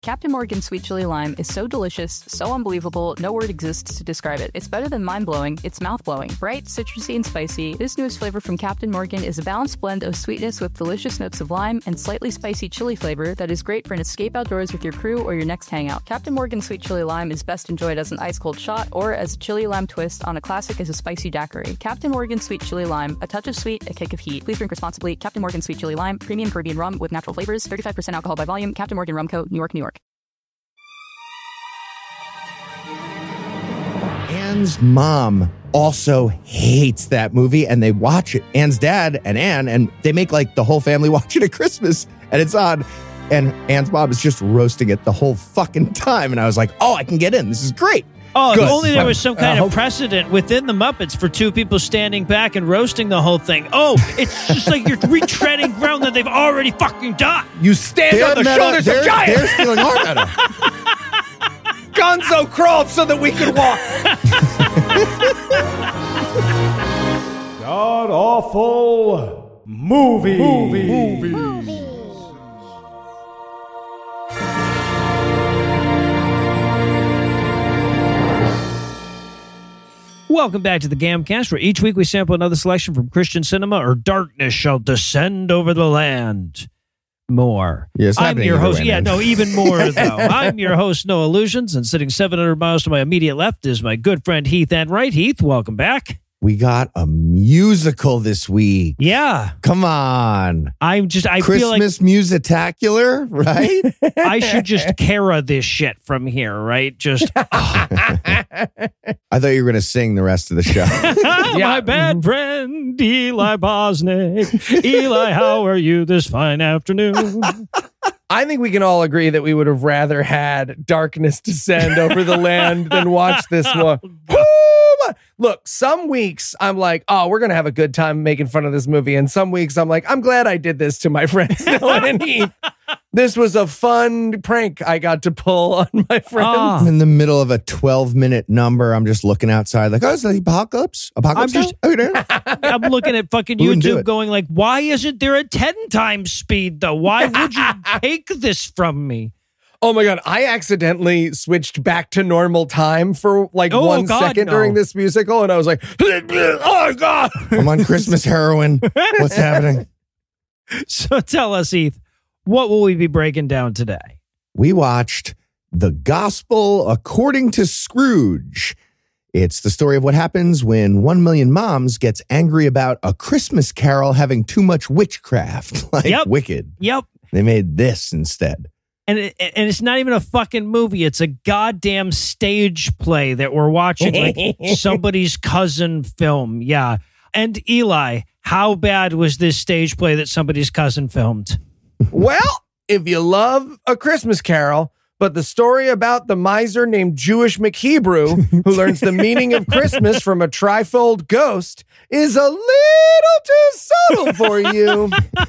Captain Morgan Sweet Chili Lime is so delicious, so unbelievable, no word exists to describe it. It's better than mind-blowing, it's mouth-blowing. Bright, citrusy, and spicy, this newest flavor from Captain Morgan is a balanced blend of sweetness with delicious notes of lime and slightly spicy chili flavor that is great for an escape outdoors with your crew or your next hangout. Captain Morgan Sweet Chili Lime is best enjoyed as an ice-cold shot or as a chili lime twist on a classic as a spicy daiquiri. Captain Morgan Sweet Chili Lime, a touch of sweet, a kick of heat. Please drink responsibly. Captain Morgan Sweet Chili Lime, premium Caribbean rum with natural flavors, 35% alcohol by volume. Captain Morgan Rum Co., New York, New York. Anne's mom also hates that movie, and they watch it. Anne's dad and Anne, and they make like the whole family watch it at Christmas, and it's on. And Anne's mom is just roasting it the whole fucking time. And I was like, oh, I can get in. This is great. Oh, Good. if only there was some kind of precedent within the Muppets for two people standing back and roasting the whole thing. Oh, it's just like you're retreading ground that they've already fucking done. You stand on the shoulders of giants. They're stealing our meta. Gonzo crawled so that we could walk. God awful movie. Welcome back to the Gamcast, where each week we sample another selection from Christian cinema, or darkness shall descend over the land. More. Yes, I'm your host. way, Yeah, no, even more, though. I'm your host, Noah Illusions, and sitting 700 miles to my immediate left is my good friend Heath Enright. Heath, welcome back. We got a musical this week. Yeah. Come on. I feel like Christmas Musitacular, right? I should just Kara this shit from here, right? Just I thought you were going to sing the rest of the show. my bad friend Eli Bosnick. Eli, how are you this fine afternoon? I think we can all agree that we would have rather had darkness descend over the land than watch this one. Look, some weeks I'm like, oh, we're going to have a good time making fun of this movie. And some weeks I'm like, I'm glad I did this to my friends Dylan and Heath. This was a fun prank I got to pull on my friends. I'm in the middle of a 12-minute number. I'm just looking outside like, oh, is the apocalypse? Apocalypse? I'm looking at fucking YouTube going like, why isn't there a 10 times speed though? Why would you take this from me? Oh my God, I accidentally switched back to normal time for like 1 second during this musical. And I was like, oh God. I'm on Christmas heroin. What's happening? So tell us, Heath, what will we be breaking down today? We watched The Gospel According to Scrooge. It's the story of what happens when 1 million moms gets angry about A Christmas Carol having too much witchcraft, like Wicked. Yep. They made this instead. And it's not even a fucking movie. It's a goddamn stage play that we're watching, like somebody's cousin film. Yeah. And Eli, how bad was this stage play that somebody's cousin filmed? Well, if you love A Christmas Carol, but the story about the miser named Jewish McHebrew who learns the meaning of Christmas from a trifold ghost is a little too subtle for you,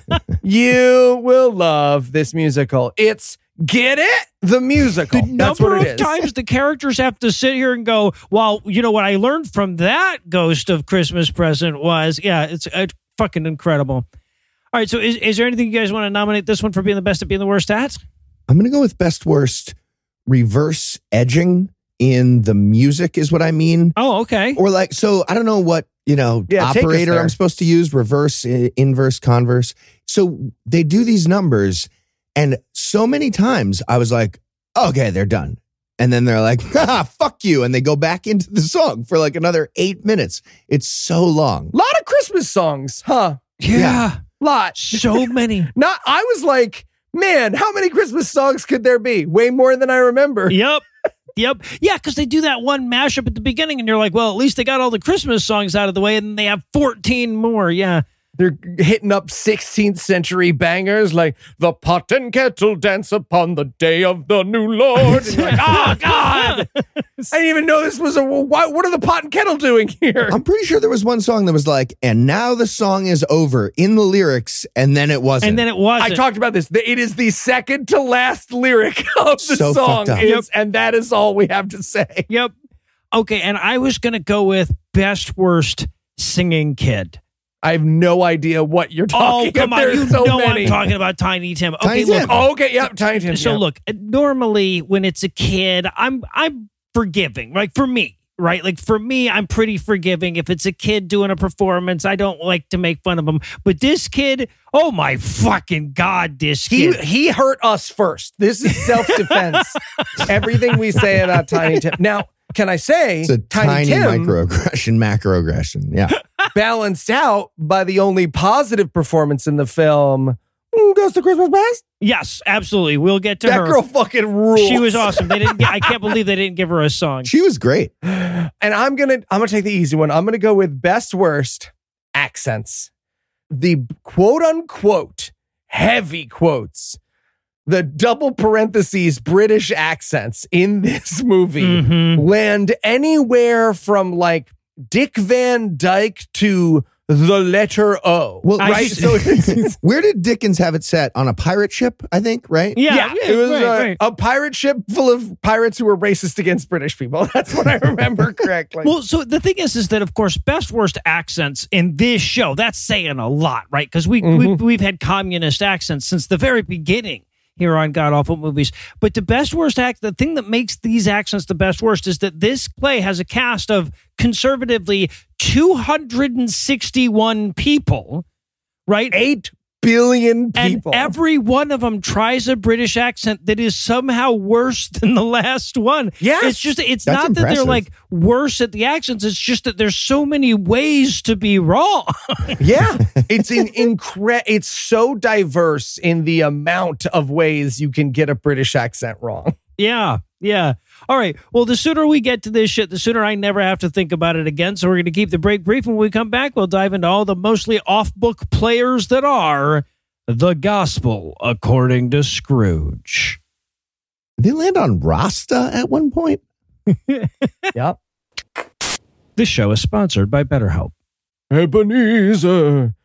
you will love this musical. It's Get It? The musical. That's what it is. The number of times the characters have to sit here and go, well, you know what I learned from that Ghost of Christmas Present was, it's fucking incredible. All right, so is there anything you guys want to nominate this one for being the best at being the worst at? I'm going to go with best worst. Reverse edging in the music is what I mean. Oh, okay. Or like, so I don't know what, operator I'm supposed to use, reverse, inverse, converse. So they do these numbers, and so many times I was like, okay, they're done. And then they're like, fuck you. And they go back into the song for like another 8 minutes. It's so long. A lot of Christmas songs, huh? Yeah. Lot. So many. I was like, man, how many Christmas songs could there be? Way more than I remember. Yep. Yeah, because they do that one mashup at the beginning, and you're like, well, at least they got all the Christmas songs out of the way, and then they have 14 more. Yeah. They're hitting up 16th century bangers like the pot and kettle dance upon the day of the new Lord. And you're like, oh, God. I didn't even know this was what are the pot and kettle doing here? I'm pretty sure there was one song that was like, and now the song is over in the lyrics, and then it wasn't. I talked about this. It is the second to last lyric of the so song. Yep. And that is all we have to say. Yep. Okay, and I was going to go with best worst singing kid. I have no idea what you're talking about. Oh, come on. There's You so know many. I'm talking about Tiny Tim. Okay, Tiny look. Tim. Oh, okay, yeah, Tiny Tim. So yeah. look, normally when it's a kid, I'm forgiving. Like for me, right? Like for me, I'm pretty forgiving. If it's a kid doing a performance, I don't like to make fun of them. But this kid, oh my fucking God, this kid. He hurt us first. This is self-defense. Everything we say about Tiny Tim. Now, can I say It's a tiny Tim microaggression, macroaggression. Yeah. balanced out by the only positive performance in the film, Ghost of Christmas Past? Yes, absolutely. We'll get to That her. girl fucking rules. She was awesome. I can't believe they didn't give her a song. She was great. And I'm gonna take the easy one. I'm gonna go with best worst accents. The quote unquote heavy quotes, the double parentheses British accents in this movie land anywhere from like Dick Van Dyke to the letter O. Well, right. So it's, where did Dickens have it set? On a pirate ship, I think, right? Yeah, it was right. a pirate ship full of pirates who were racist against British people. That's what I remember correctly. Well, so the thing is that, of course, best worst accents in this show, that's saying a lot, right? Because we've had communist accents since the very beginning here on God Awful Movies. But the best worst the thing that makes these accents the best worst is that this play has a cast of conservatively 261 people, right? 8 billion people. And every one of them tries a British accent that is somehow worse than the last one. Yes. It's That's not that they're impressive. like worse at the accents. It's just that there's so many ways to be wrong. Yeah, it's it's so diverse in the amount of ways you can get a British accent wrong. Yeah. All right. Well, the sooner we get to this shit, the sooner I never have to think about it again. So we're going to keep the break brief. When we come back, we'll dive into all the mostly off-book players that are the gospel according to Scrooge. Did they land on Rasta at one point? Yep. This show is sponsored by BetterHelp. Ebenezer.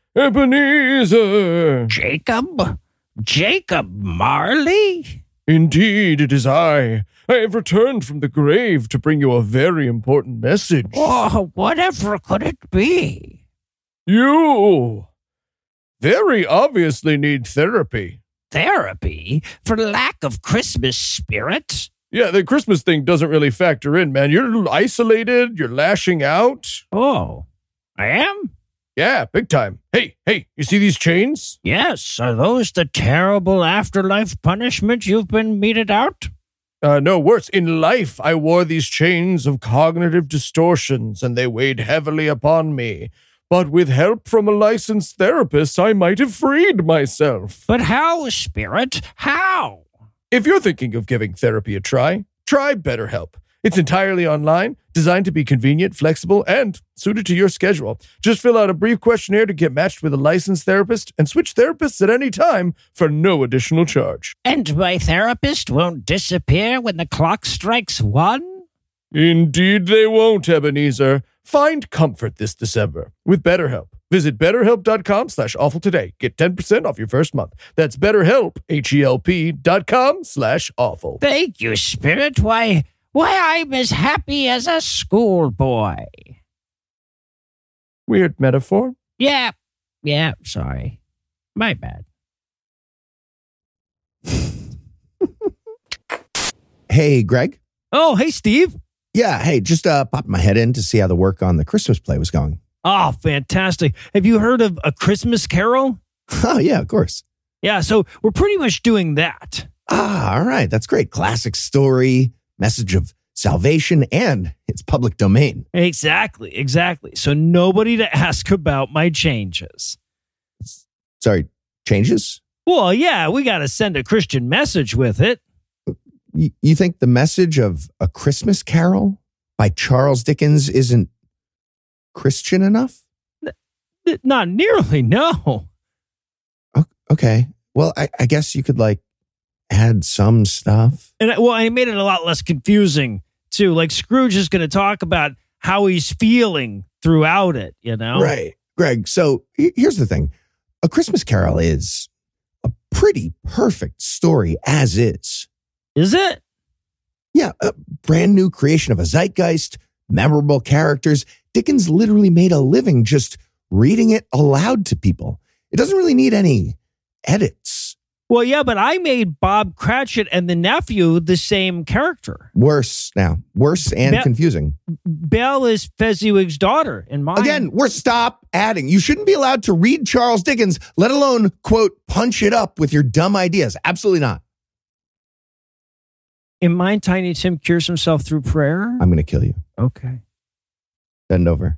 Jacob Marley? Indeed, it is I. I have returned from the grave to bring you a very important message. Oh, whatever could it be? You very obviously need therapy. Therapy for lack of Christmas spirit? Yeah, the Christmas thing doesn't really factor in, man. You're isolated. You're lashing out. Oh, I am? Yeah, big time. Hey, you see these chains? Yes. Are those the terrible afterlife punishment you've been meted out? No, worse. In life, I wore these chains of cognitive distortions, and they weighed heavily upon me. But with help from a licensed therapist, I might have freed myself. But how, Spirit? How? If you're thinking of giving therapy a try BetterHelp. It's entirely online, designed to be convenient, flexible, and suited to your schedule. Just fill out a brief questionnaire to get matched with a licensed therapist and switch therapists at any time for no additional charge. And my therapist won't disappear when the clock strikes 1? Indeed they won't, Ebenezer. Find comfort this December with BetterHelp. Visit BetterHelp.com/awful today. Get 10% off your first month. That's BetterHelp, HELP.com/awful. Thank you, Spirit. Why, I'm as happy as a schoolboy. Weird metaphor. Yeah, sorry. My bad. Hey, Greg. Oh, hey, Steve. Yeah, hey, just popped my head in to see how the work on the Christmas play was going. Oh, fantastic. Have you heard of A Christmas Carol? Oh, yeah, of course. Yeah, so we're pretty much doing that. All right. That's great. Classic story, message of salvation, and it's public domain. Exactly. So nobody to ask about my changes. Sorry, changes? Well, yeah, we got to send a Christian message with it. You think the message of A Christmas Carol by Charles Dickens isn't Christian enough? Not nearly, no. Okay. Well, I guess you could add some stuff. And I made it a lot less confusing too. Like Scrooge is going to talk about how he's feeling throughout it, you know? Right. Greg, so here's the thing. A Christmas Carol is a pretty perfect story as is. Is it? Yeah, a brand new creation of a zeitgeist, memorable characters. Dickens literally made a living just reading it aloud to people. It doesn't really need any edits. Well, yeah, but I made Bob Cratchit and the nephew the same character. Worse and confusing. Belle is Fezziwig's daughter in mine. Again, stop adding. You shouldn't be allowed to read Charles Dickens, let alone, quote, punch it up with your dumb ideas. Absolutely not. In mine, Tiny Tim cures himself through prayer. I'm going to kill you. Okay. Bend over.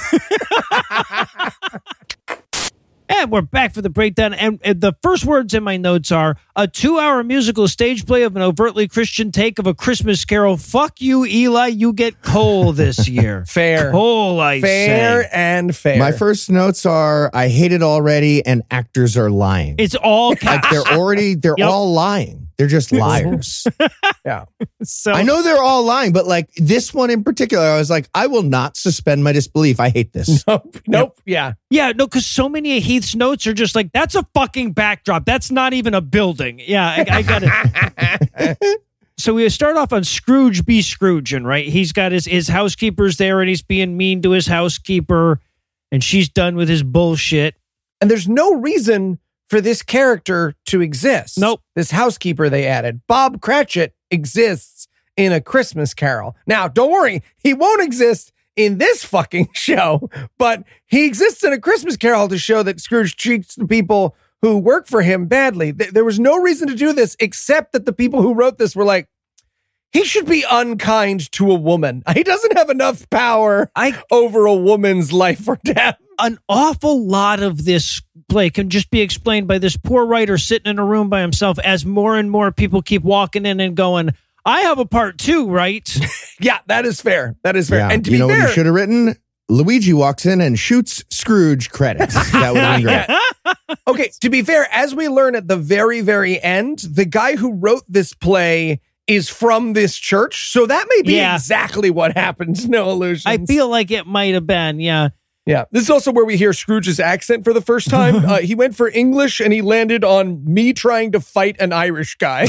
And we're back for the breakdown. And the first words in my notes are a 2-hour musical stage play of an overtly Christian take of A Christmas Carol. Fuck you, Eli. You get coal this year. Fair. Coal, I fair say. And fair. My first notes are I hate it already and actors are lying. It's all caps. Like they're all lying. They're just liars. Yeah. So I know they're all lying, but like this one in particular, I was like, I will not suspend my disbelief. I hate this. Nope. Yeah. Yeah, no, because so many of Heath's notes are just like, that's a fucking backdrop. That's not even a building. Yeah, I got it. So we start off on Scrooge be Scrooging, right? He's got his housekeeper's there and he's being mean to his housekeeper and she's done with his bullshit. And there's no reason for this character to exist. Nope. This housekeeper they added, Bob Cratchit, exists in A Christmas Carol. Now, don't worry, he won't exist in this fucking show, but he exists in A Christmas Carol to show that Scrooge treats the people who work for him badly. There was no reason to do this except that the people who wrote this were like, he should be unkind to a woman. He doesn't have enough power over a woman's life or death. An awful lot of this play can just be explained by this poor writer sitting in a room by himself as more and more people keep walking in and going, I have a part too, right? Yeah, that is fair. That is fair. Yeah. And to be fair, what he should have written? Luigi walks in and shoots Scrooge credits. That would have been great. Okay, to be fair, as we learn at the very, very end, the guy who wrote this play is from this church. So that may be exactly what happened. No illusions. I feel like it might have been, yeah. Yeah. This is also where we hear Scrooge's accent for the first time. He went for English and he landed on me trying to fight an Irish guy.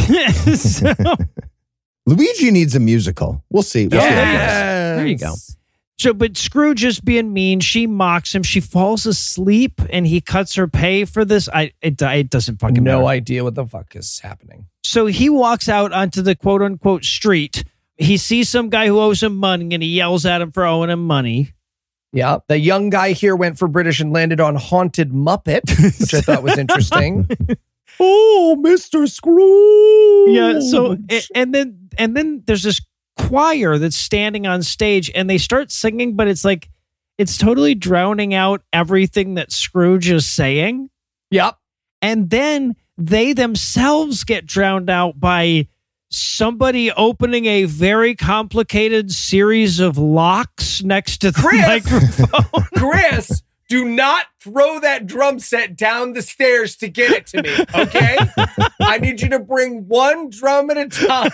Luigi needs a musical. We'll see. There you go. So, but Scrooge is being mean. She mocks him. She falls asleep and he cuts her pay for this. It doesn't fucking matter. No idea what the fuck is happening. So he walks out onto the quote unquote street. He sees some guy who owes him money and he yells at him for owing him money. Yeah. The young guy here went for British and landed on Haunted Muppet, which I thought was interesting. Oh, Mr. Scrooge. Yeah. So, and then there's this choir that's standing on stage and they start singing, but it's like, it's totally drowning out everything that Scrooge is saying. Yep. And then they themselves get drowned out by somebody opening a very complicated series of locks next to the microphone. Chris, do not throw that drum set down the stairs to get it to me, okay? I need you to bring one drum at a time.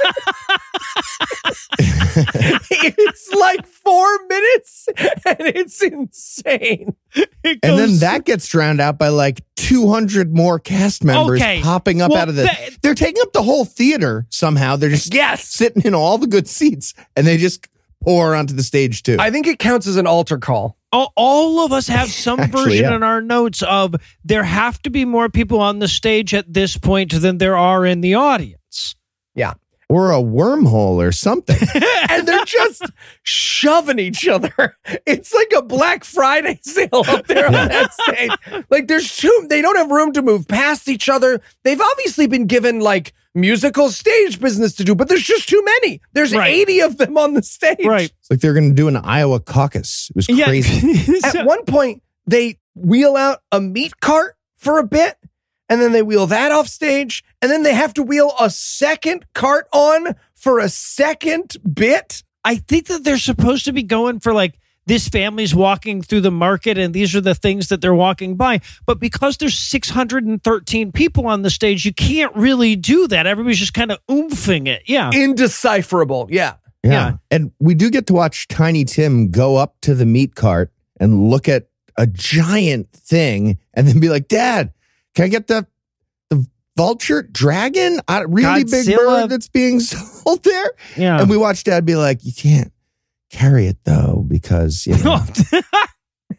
It's like 4 minutes, and it's insane. And then that gets drowned out by like 200 more cast members popping up out of the... They're taking up the whole theater somehow. They're just sitting in all the good seats, and they just pour onto the stage too. I think it counts as an altar call. All of us have some version in our notes of there have to be more people on the stage at this point than there are in the audience. Yeah. Or a wormhole or something. And they're just shoving each other. It's like a Black Friday sale up there on that stage. Like they don't have room to move past each other. They've obviously been given like musical stage business to do, but there's just too many. There's 80 of them on the stage. Right. It's like they're going to do an Iowa caucus. It was crazy. At one point, they wheel out a meat cart for a bit, and then they wheel that off stage, and then they have to wheel a second cart on for a second bit. I think that they're supposed to be going for like, this family's walking through the market and these are the things that they're walking by. But because there's 613 people on the stage, you can't really do that. Everybody's just kind of oomping it. Yeah. Indecipherable. Yeah. And we do get to watch Tiny Tim go up to the meat cart and look at a giant thing and then be like, Dad, can I get the vulture dragon? A really big bird that's being sold there? Yeah. And we watch Dad be like, you can't carry it though, because, you know.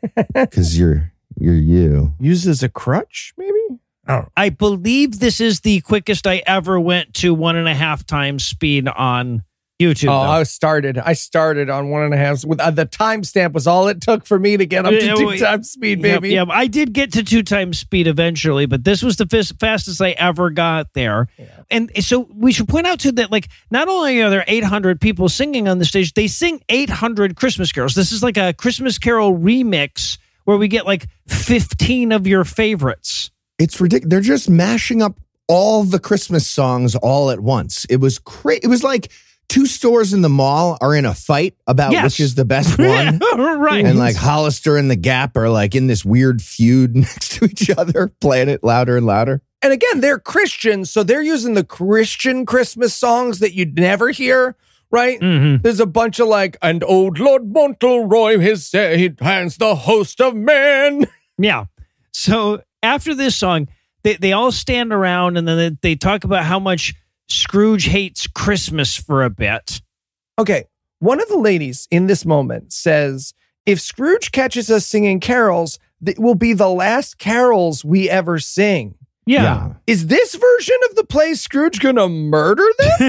Because you're you. Used as a crutch, maybe? I don't know. I believe this is the quickest I ever went to 1.5 times speed on YouTube. Oh, I started on 1.5. With the timestamp was all it took for me to get up to 2 times speed, baby. Yeah, I did get to 2 times speed eventually, but this was the fastest I ever got there. Yeah. And so we should point out too that like not only are there 800 people singing on the stage, they sing 800 Christmas carols. This is like a Christmas Carol remix where we get like 15 of your favorites. It's ridiculous. They're just mashing up all the Christmas songs all at once. It was crazy. It was like 2 stores in the mall are in a fight about which is the best one. Right. And like Hollister and the Gap are like in this weird feud next to each other, playing it louder and louder. And again, they're Christians, so they're using the Christian Christmas songs that you'd never hear, right? Mm-hmm. There's a bunch of like, and old Lord Fauntleroy has said he hands the host of men. Yeah. So after this song, they all stand around and then they talk about how much Scrooge hates Christmas for a bit. Okay. One of the ladies in this moment says, if Scrooge catches us singing carols, it will be the last carols we ever sing. Yeah. Is this version of the play Scrooge gonna murder them?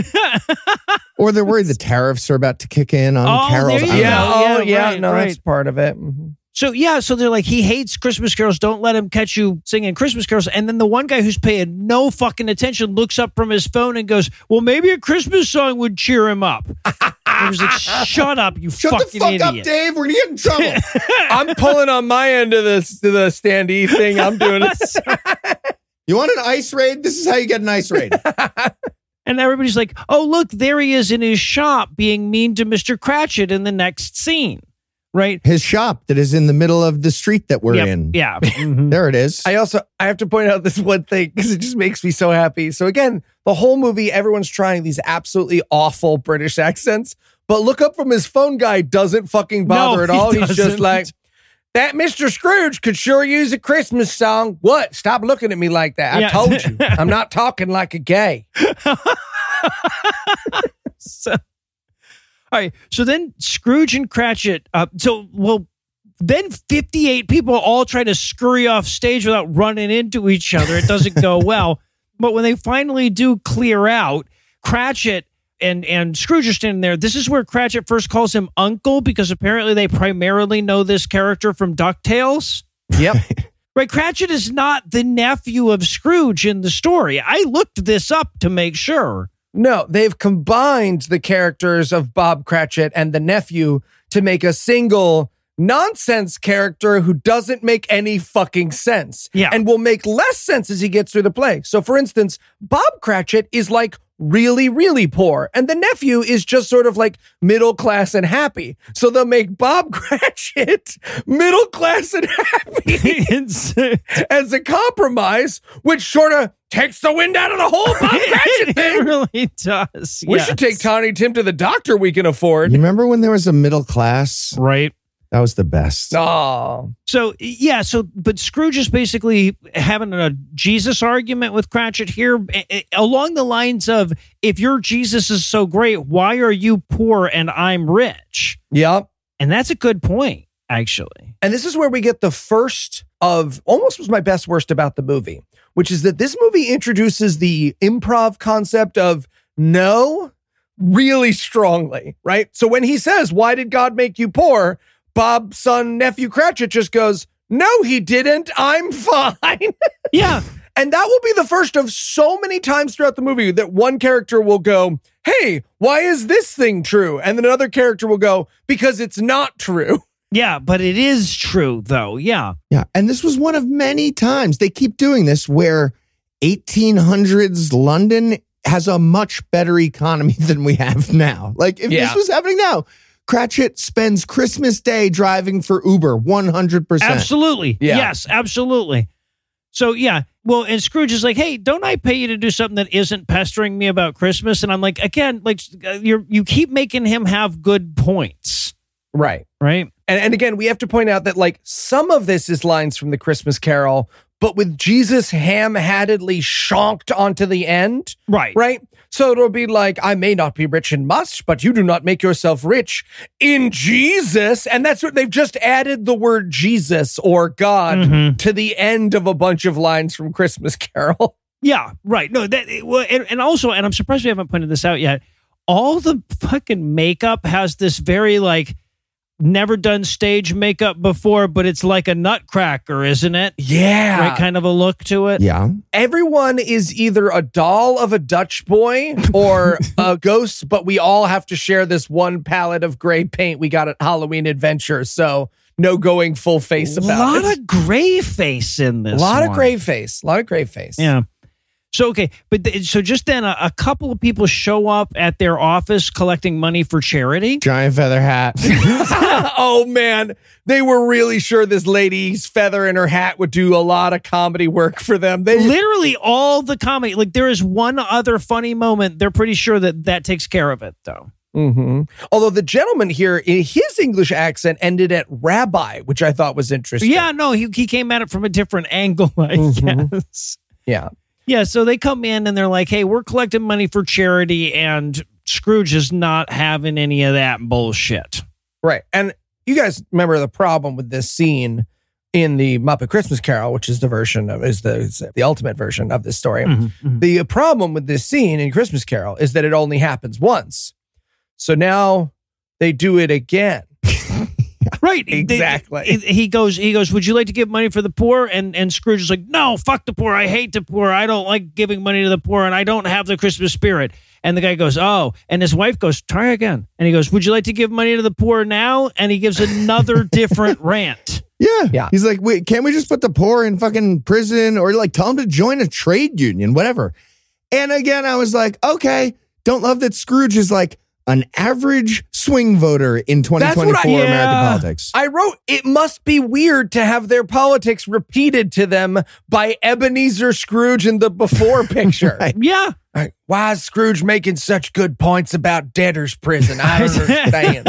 Or they're worried the tariffs are about to kick in on carols. That's part of it. Mm-hmm. So they're like, he hates Christmas carols. Don't let him catch you singing Christmas carols. And then the one guy who's paying no fucking attention looks up from his phone and goes, well, maybe a Christmas song would cheer him up. I was like, shut up, you fucking idiot. Shut the fuck up, Dave. We're going to get in trouble. I'm pulling on my end of this to the standee thing. I'm doing this. You want an ice raid? This is how you get an ice raid. And everybody's like, oh, look, there he is in his shop being mean to Mr. Cratchit in the next scene. Right. His shop that is in the middle of the street that we're in. Yeah. Mm-hmm. There it is. I have to point out this one thing because it just makes me so happy. So again, the whole movie, everyone's trying these absolutely awful British accents, but look up from his phone guy doesn't fucking bother at all. He's just like, that Mr. Scrooge could sure use a Christmas song. What? Stop looking at me like that. I told you. I'm not talking like a gay. All right, so then Scrooge and Cratchit, then 58 people all try to scurry off stage without running into each other. It doesn't go well. But when they finally do clear out, Cratchit and Scrooge are standing there. This is where Cratchit first calls him Uncle because apparently they primarily know this character from DuckTales. Yep. Right, Cratchit is not the nephew of Scrooge in the story. I looked this up to make sure. No, they've combined the characters of Bob Cratchit and the nephew to make a single nonsense character who doesn't make any fucking sense. Yeah. And will make less sense as he gets through the play. So for instance, Bob Cratchit is like really, really poor. And the nephew is just sort of like middle class and happy. So they'll make Bob Cratchit middle class and happy as a compromise, which sort of takes the wind out of the whole Bob Cratchit thing. It really does. We should take Tiny Tim to the doctor we can afford. You remember when there was a middle class? Right. That was the best. Oh. But Scrooge is basically having a Jesus argument with Cratchit here along the lines of, if your Jesus is so great, why are you poor and I'm rich? Yep. And that's a good point, actually. And this is where we get the first of almost was my best worst about the movie, which is that this movie introduces the improv concept of no really strongly, right? So when he says, why did God make you poor? Bob's son, nephew Cratchit just goes, no, he didn't. I'm fine. Yeah. And that will be the first of so many times throughout the movie that one character will go, hey, why is this thing true? And then another character will go, because it's not true. Yeah, but it is true, though. Yeah. Yeah. And this was one of many times they keep doing this where 1800s London has a much better economy than we have now. Like, if this was happening now, Cratchit spends Christmas Day driving for Uber 100%. Absolutely. Yeah. Yes, absolutely. So, yeah. Well, and Scrooge is like, hey, don't I pay you to do something that isn't pestering me about Christmas? And I'm like, again, like you keep making him have good points. Right. Right. And again, we have to point out that like some of this is lines from the Christmas Carol, but with Jesus ham-hattedly shonked onto the end. Right. Right. So it'll be like, I may not be rich in much, but you do not make yourself rich in Jesus. And that's what they've just added the word Jesus or God to the end of a bunch of lines from Christmas Carol. Yeah, right. No, and also, and I'm surprised we haven't pointed this out yet, all the fucking makeup has this very like never done stage makeup before, but it's like a nutcracker, isn't it? Yeah. Right, kind of a look to it. Yeah. Everyone is either a doll of a Dutch boy or a ghost, but we all have to share this one palette of gray paint we got at Halloween Adventure. So no going full face about it. A lot of gray face in this. A lot of gray face. Yeah. So, okay. But so just then a couple of people show up at their office collecting money for charity. Giant feather hat. Oh, man. They were really sure this lady's feather in her hat would do a lot of comedy work for them. Literally all the comedy. Like there is one other funny moment. They're pretty sure that takes care of it, though. Mm-hmm. Although the gentleman here, his English accent ended at rabbi, which I thought was interesting. Yeah, no, he came at it from a different angle, I guess. Yeah. Yeah, so they come in and they're like, hey, we're collecting money for charity, and Scrooge is not having any of that bullshit. Right. And you guys remember the problem with this scene in the Muppet Christmas Carol, which is the version of is the ultimate version of this story. The problem with this scene in Christmas Carol is that it only happens once. So now they do it again. Right. Exactly. He goes, would you like to give money for the poor? And Scrooge is like, no, fuck the poor. I hate the poor. I don't like giving money to the poor, and I don't have the Christmas spirit. And the guy goes, oh, and his wife goes, try again. And he goes, would you like to give money to the poor now? And he gives another different rant. Yeah. He's like, wait, can't we just put the poor in fucking prison or like tell them to join a trade union, whatever. And again, I was like, okay, don't love that Scrooge is like an average swing voter in 2024 American politics. I wrote, it must be weird to have their politics repeated to them by Ebenezer Scrooge in the before picture. Right. Yeah. Like, why is Scrooge making such good points about debtor's prison? I don't understand.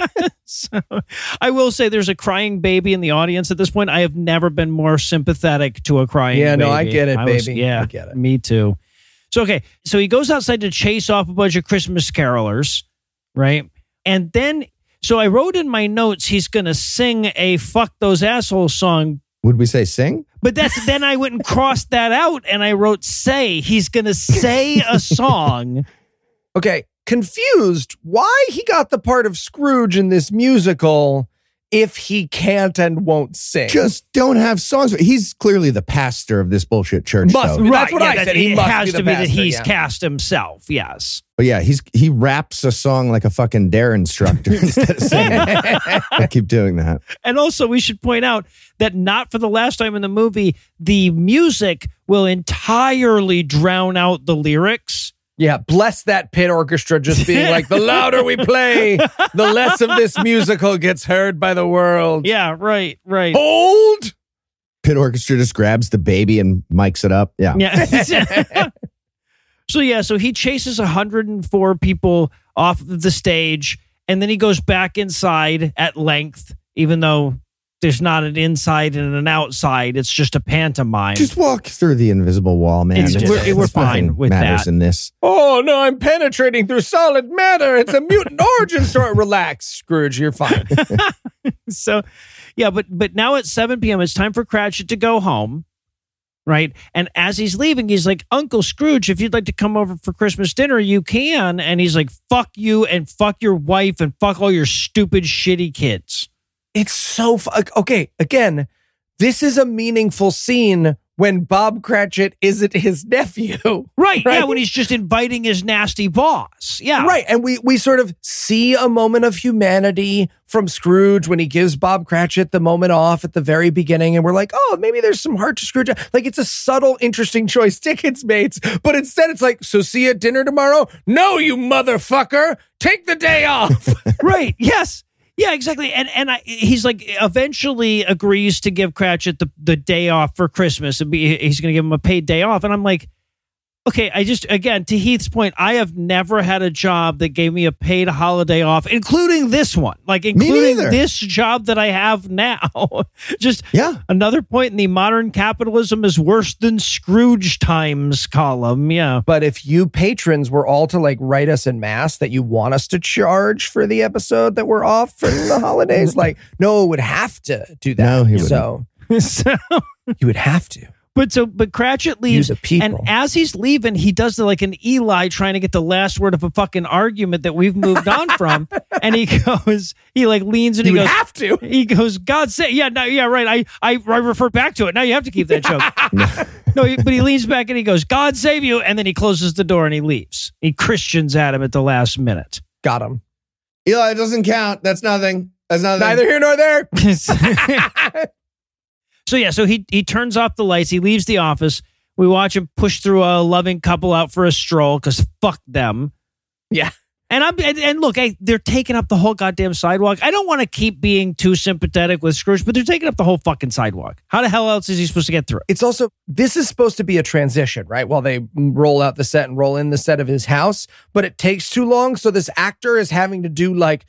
So, I will say there's a crying baby in the audience at this point. I have never been more sympathetic to a crying baby. Yeah, no, I get it, baby. I get it. Me too. So, okay. So he goes outside to chase off a bunch of Christmas carolers, right? And then, so I wrote in my notes, he's going to sing a fuck those assholes song. Would we say sing? But then I went and crossed that out and I wrote say. He's going to say a song. Okay. Confused why he got the part of Scrooge in this musical if he can't and won't sing. Just don't have songs. He's clearly the pastor of this bullshit church. That's what I said. He must has be the to be pastor, that he's cast himself. Yes. But yeah, he raps a song like a fucking dare instructor instead of singing. I keep doing that. And also, we should point out that not for the last time in the movie, the music will entirely drown out the lyrics. Yeah, bless that pit orchestra just being like, the louder we play, the less of this musical gets heard by the world. Yeah, right. Hold! Pit orchestra just grabs the baby and mics it up. Yeah. So he chases 104 people off of the stage, and then he goes back inside at length, even though there's not an inside and an outside. It's just a pantomime. Just walk through the invisible wall, man. We're fine with matters that. In this. Oh, no, I'm penetrating through solid matter. It's a mutant origin story. Relax, Scrooge. You're fine. So, yeah, but now at 7 p.m., it's time for Cratchit to go home, right? And as he's leaving, he's like, Uncle Scrooge, if you'd like to come over for Christmas dinner, you can. And he's like, fuck you and fuck your wife and fuck all your stupid, shitty kids. It's so okay. Again, this is a meaningful scene when Bob Cratchit isn't his nephew. Right. Yeah, when he's just inviting his nasty boss. Yeah. Right. And we sort of see a moment of humanity from Scrooge when he gives Bob Cratchit the moment off at the very beginning. And we're like, oh, maybe there's some heart to Scrooge. Like, it's a subtle, interesting choice tickets mates. But instead it's like, so see you at dinner tomorrow? No, you motherfucker. Take the day off. Right. Yes. Yeah, exactly. And he's like, eventually agrees to give Cratchit the day off for Christmas. He's going to give him a paid day off. And I'm like, Okay, again, to Heath's point, I have never had a job that gave me a paid holiday off, including this one. Like, including this job that I have now. Just another point in the modern capitalism is worse than Scrooge times column. Yeah. But if you patrons were all to like write us in mass that you want us to charge for the episode that we're off for the holidays, like, no, it would have to do that. No, he wouldn't. So you would have to. But Cratchit leaves, and as he's leaving, he does like an Eli trying to get the last word of a fucking argument that we've moved on from, and he like leans and he goes, have to. He goes, God say, right. I refer back to it. Now you have to keep that joke. But he leans back and he goes, God save you, and then he closes the door and he leaves. He Christians at him at the last minute. Got him. Eli, it doesn't count. That's nothing. Neither here nor there. So he turns off the lights. He leaves the office. We watch him push through a loving couple out for a stroll because fuck them. Yeah. And look, they're taking up the whole goddamn sidewalk. I don't want to keep being too sympathetic with Scrooge, but they're taking up the whole fucking sidewalk. How the hell else is he supposed to get through? It's also, this is supposed to be a transition, right? While they roll out the set and roll in the set of his house, but it takes too long. So this actor is having to do like,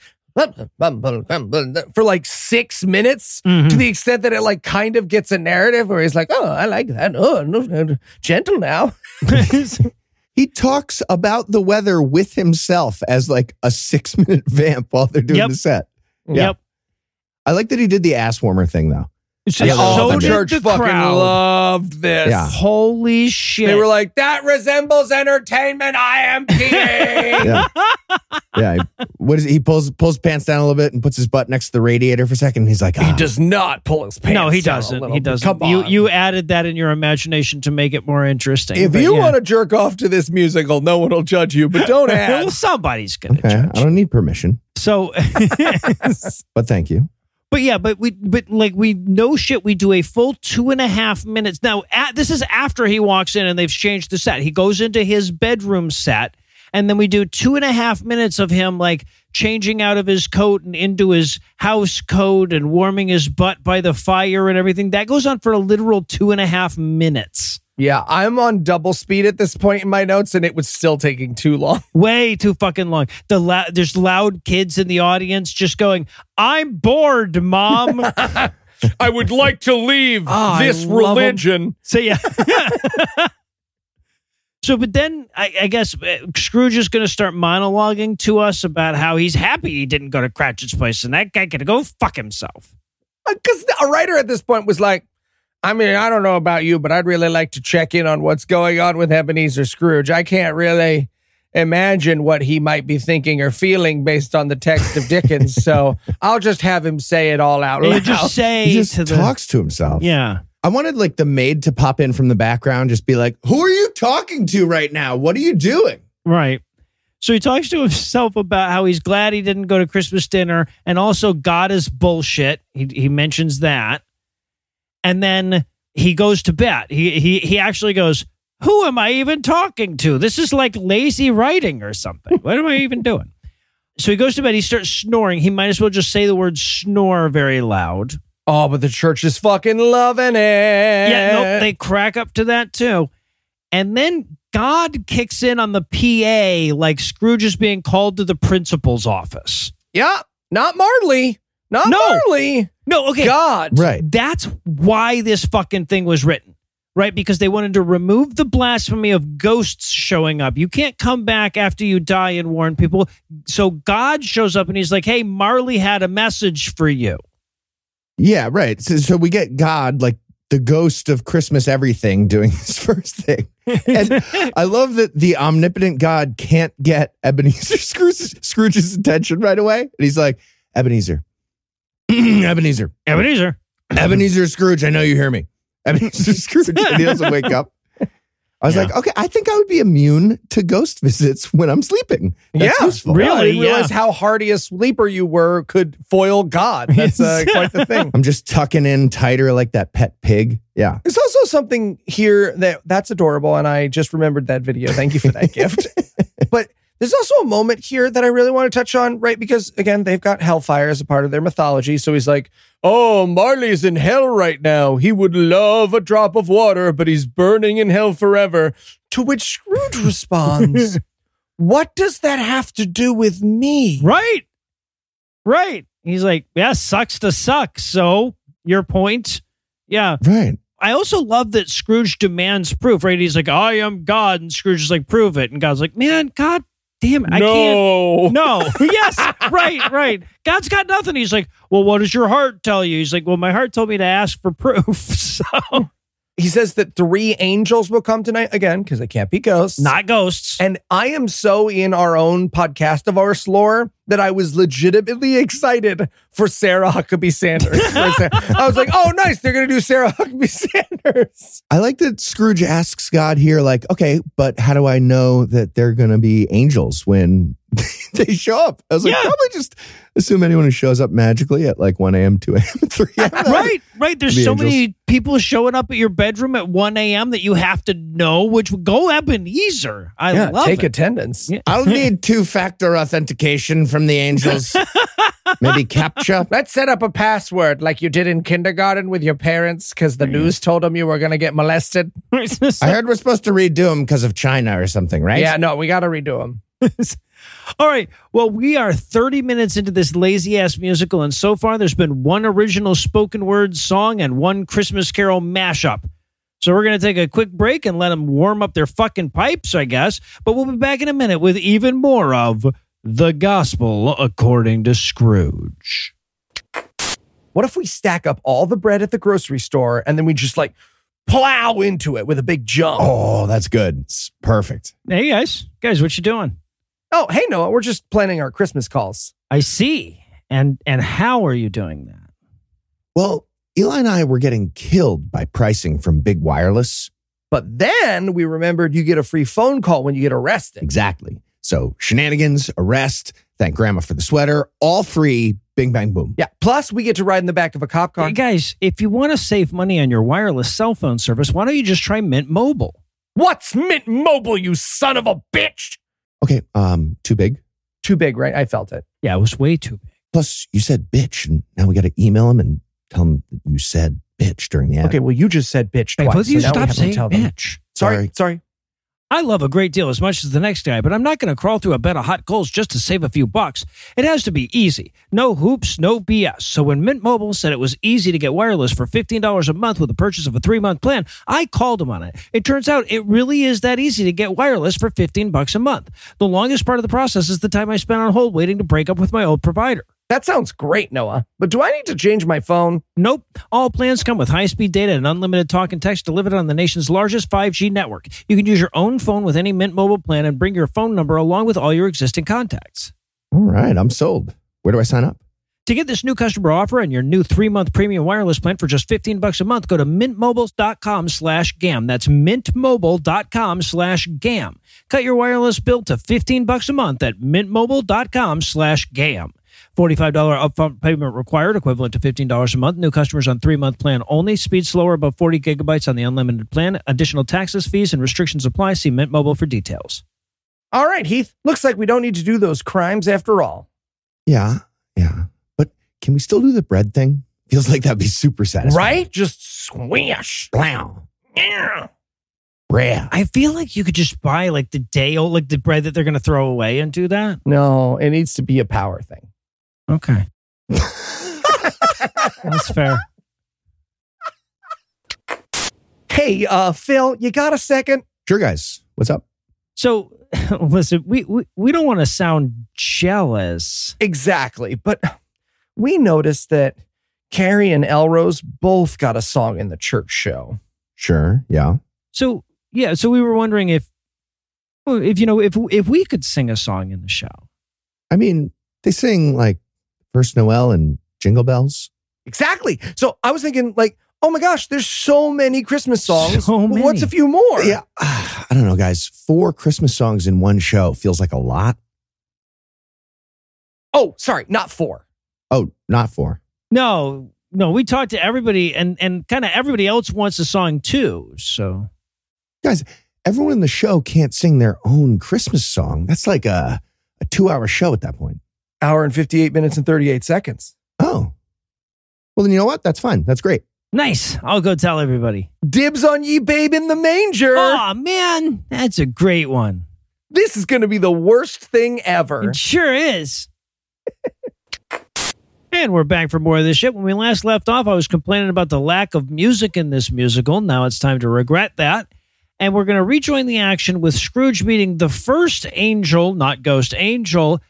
for like 6 minutes, to the extent that it like kind of gets a narrative where he's like, oh, I like that. Oh, no, gentle now. He talks about the weather with himself as like a 6-minute vamp while they're doing the set. Yep. I like that he did the ass warmer thing though. The church fucking loved this. Yeah. Holy shit. They were like, that resembles entertainment. I am peeing. He pulls pants down a little bit and puts his butt next to the radiator for a second. He's like, He does not pull his pants down. No, he doesn't. He doesn't. Come on. You added that in your imagination to make it more interesting. If you want to jerk off to this musical, no one will judge you, but don't add. Well, somebody's going to judge. I don't need permission. So, but thank you. But we no shit. We do a full 2.5 minutes. Now, this is after he walks in and they've changed the set. He goes into his bedroom set, and then we do 2.5 minutes of him like changing out of his coat and into his house coat and warming his butt by the fire and everything. That goes on for a literal 2.5 minutes. Yeah, I'm on double speed at this point in my notes, and it was still taking too long. Way too fucking long. There's loud kids in the audience just going, I'm bored, Mom. I would like to leave this religion. So, yeah. But then I guess Scrooge is going to start monologuing to us about how he's happy he didn't go to Cratchit's place, and that guy could go fuck himself. Because a writer at this point was like, I mean, I don't know about you, but I'd really like to check in on what's going on with Ebenezer Scrooge. I can't really imagine what he might be thinking or feeling based on the text of Dickens. So I'll just have him say it all out loud. He just talks to himself. Yeah. I wanted like the maid to pop in from the background, just be like, who are you talking to right now? What are you doing? Right. So he talks to himself about how he's glad he didn't go to Christmas dinner, and also God is bullshit. He mentions that. And then he goes to bed. He actually goes, who am I even talking to? This is like lazy writing or something. What am I even doing? So he goes to bed. He starts snoring. He might as well just say the word snore very loud. Oh, but the church is fucking loving it. Yeah, nope, they crack up to that too. And then God kicks in on the PA like Scrooge is being called to the principal's office. Yeah, not Marley. Marley. No, okay. God. Right. That's why this fucking thing was written, right? Because they wanted to remove the blasphemy of ghosts showing up. You can't come back after you die and warn people. So God shows up and he's like, hey, Marley had a message for you. Yeah, right. So we get God, like the ghost of Christmas everything, doing this first thing. And I love that the omnipotent God can't get Ebenezer Scrooge's attention right away. And he's like, Ebenezer Scrooge, I know you hear me. Ebenezer Scrooge. And he doesn't wake up. I was like, okay, I think I would be immune to ghost visits when I'm sleeping. That's useful. Really? I didn't realize how hardy a sleeper you were could foil God. That's quite the thing. I'm just tucking in tighter like that pet pig. Yeah. There's also something here that's adorable, and I just remembered that video. Thank you for that gift. But there's also a moment here that I really want to touch on, right? Because, again, they've got hellfire as a part of their mythology. So he's like, oh, Marley's in hell right now. He would love a drop of water, but he's burning in hell forever. To which Scrooge responds, what does that have to do with me? Right. He's like, yeah, sucks to suck. So your point. Yeah. Right. I also love that Scrooge demands proof, right? He's like, I am God. And Scrooge is like, prove it. And God's like, man, God damn it. I can't. No. Yes. Right. God's got nothing. He's like, well, what does your heart tell you? He's like, well, my heart told me to ask for proof. So he says that 3 angels will come tonight again, because they can't be ghosts. Not ghosts. And I am so in our own Podcastiverse lore that I was legitimately excited for Sarah Huckabee Sanders. I was like, oh, nice. They're going to do Sarah Huckabee Sanders. I like that Scrooge asks God here, like, okay, but how do I know that they're going to be angels when they show up? I was like, probably just assume anyone who shows up magically at like 1 a.m., 2 a.m., 3 a.m. Right. There's so many people showing up at your bedroom at 1 a.m. that you have to know, which would go Ebenezer. I love take it. Attendance. Yeah. I'll need 2-factor authentication from the angels. Maybe CAPTCHA. Let's set up a password like you did in kindergarten with your parents because the news told them you were going to get molested. I heard we're supposed to redo them because of China or something, right? Yeah, no, we got to redo them. All right. Well, we are 30 minutes into this lazy-ass musical, and so far there's been 1 original spoken word song and 1 Christmas Carol mashup. So we're going to take a quick break and let them warm up their fucking pipes, I guess. But we'll be back in a minute with even more of The Gospel According to Scrooge. What if we stack up all the bread at the grocery store and then we just like plow into it with a big jump? Oh, that's good. It's perfect. Hey, guys, what you doing? Oh, hey, Noah, we're just planning our Christmas calls. I see. And how are you doing that? Well, Eli and I were getting killed by pricing from Big Wireless. But then we remembered you get a free phone call when you get arrested. Exactly. So shenanigans, arrest, thank grandma for the sweater, all free, bing, bang, boom. Yeah. Plus, we get to ride in the back of a cop car. Hey, guys, if you want to save money on your wireless cell phone service, why don't you just try Mint Mobile? What's Mint Mobile, you son of a bitch? Okay, too big? Too big, right? I felt it. Yeah, it was way too big. Plus, you said bitch, and now we got to email him and tell him that you said bitch during the ad. Okay, well, you just said bitch twice. Both of you so now we stop have to saying tell them. bitch. Sorry. I love a great deal as much as the next guy, but I'm not going to crawl through a bed of hot coals just to save a few bucks. It has to be easy. No hoops, no BS. So when Mint Mobile said it was easy to get wireless for $15 a month with the purchase of a 3-month plan, I called them on it. It turns out it really is that easy to get wireless for $15 a month. The longest part of the process is the time I spent on hold waiting to break up with my old provider. That sounds great, Noah. But do I need to change my phone? Nope. All plans come with high-speed data and unlimited talk and text delivered on the nation's largest 5G network. You can use your own phone with any Mint Mobile plan and bring your phone number along with all your existing contacts. All right, I'm sold. Where do I sign up? To get this new customer offer and your new 3-month premium wireless plan for just $15 a month, go to mintmobile.com/gam. That's mintmobile.com/gam. Cut your wireless bill to $15 a month at mintmobile.com/gam. $45 upfront payment required, equivalent to $15 a month. New customers on 3-month plan only. Speed slower above 40 gigabytes on the unlimited plan. Additional taxes, fees, and restrictions apply. See Mint Mobile for details. All right, Heath. Looks like we don't need to do those crimes after all. Yeah. But can we still do the bread thing? Feels like that'd be super satisfying. Right? Just swish. Blam. Yeah. Bread. I feel like you could just buy like the day-old, like the bread that they're going to throw away and do that. No, it needs to be a power thing. Okay. That's fair. Hey, Phil, you got a second? Sure, guys. What's up? So, listen, we don't want to sound jealous. Exactly. But we noticed that Carrie and Elrose both got a song in the church show. Sure. Yeah. So we were wondering if we could sing a song in the show. I mean, they sing like First Noel and Jingle Bells. Exactly. So I was thinking like, oh my gosh, there's so many Christmas songs. So many. What's a few more? Yeah. I don't know, guys. 4 Christmas songs in one show feels like a lot. Oh, sorry, not 4. Oh, not 4. No, we talked to everybody and kind of everybody else wants a song too. So Guys, everyone in the show can't sing their own Christmas song. That's like a 2-hour show at that point. Hour and 58 minutes and 38 seconds. Oh. Well, then you know what? That's fine. That's great. Nice. I'll go tell everybody. Dibs on ye, babe in the manger. Oh, man. That's a great one. This is going to be the worst thing ever. It sure is. And we're back for more of this shit. When we last left off, I was complaining about the lack of music in this musical. Now it's time to regret that. And we're going to rejoin the action with Scrooge meeting the first angel, not ghost angel,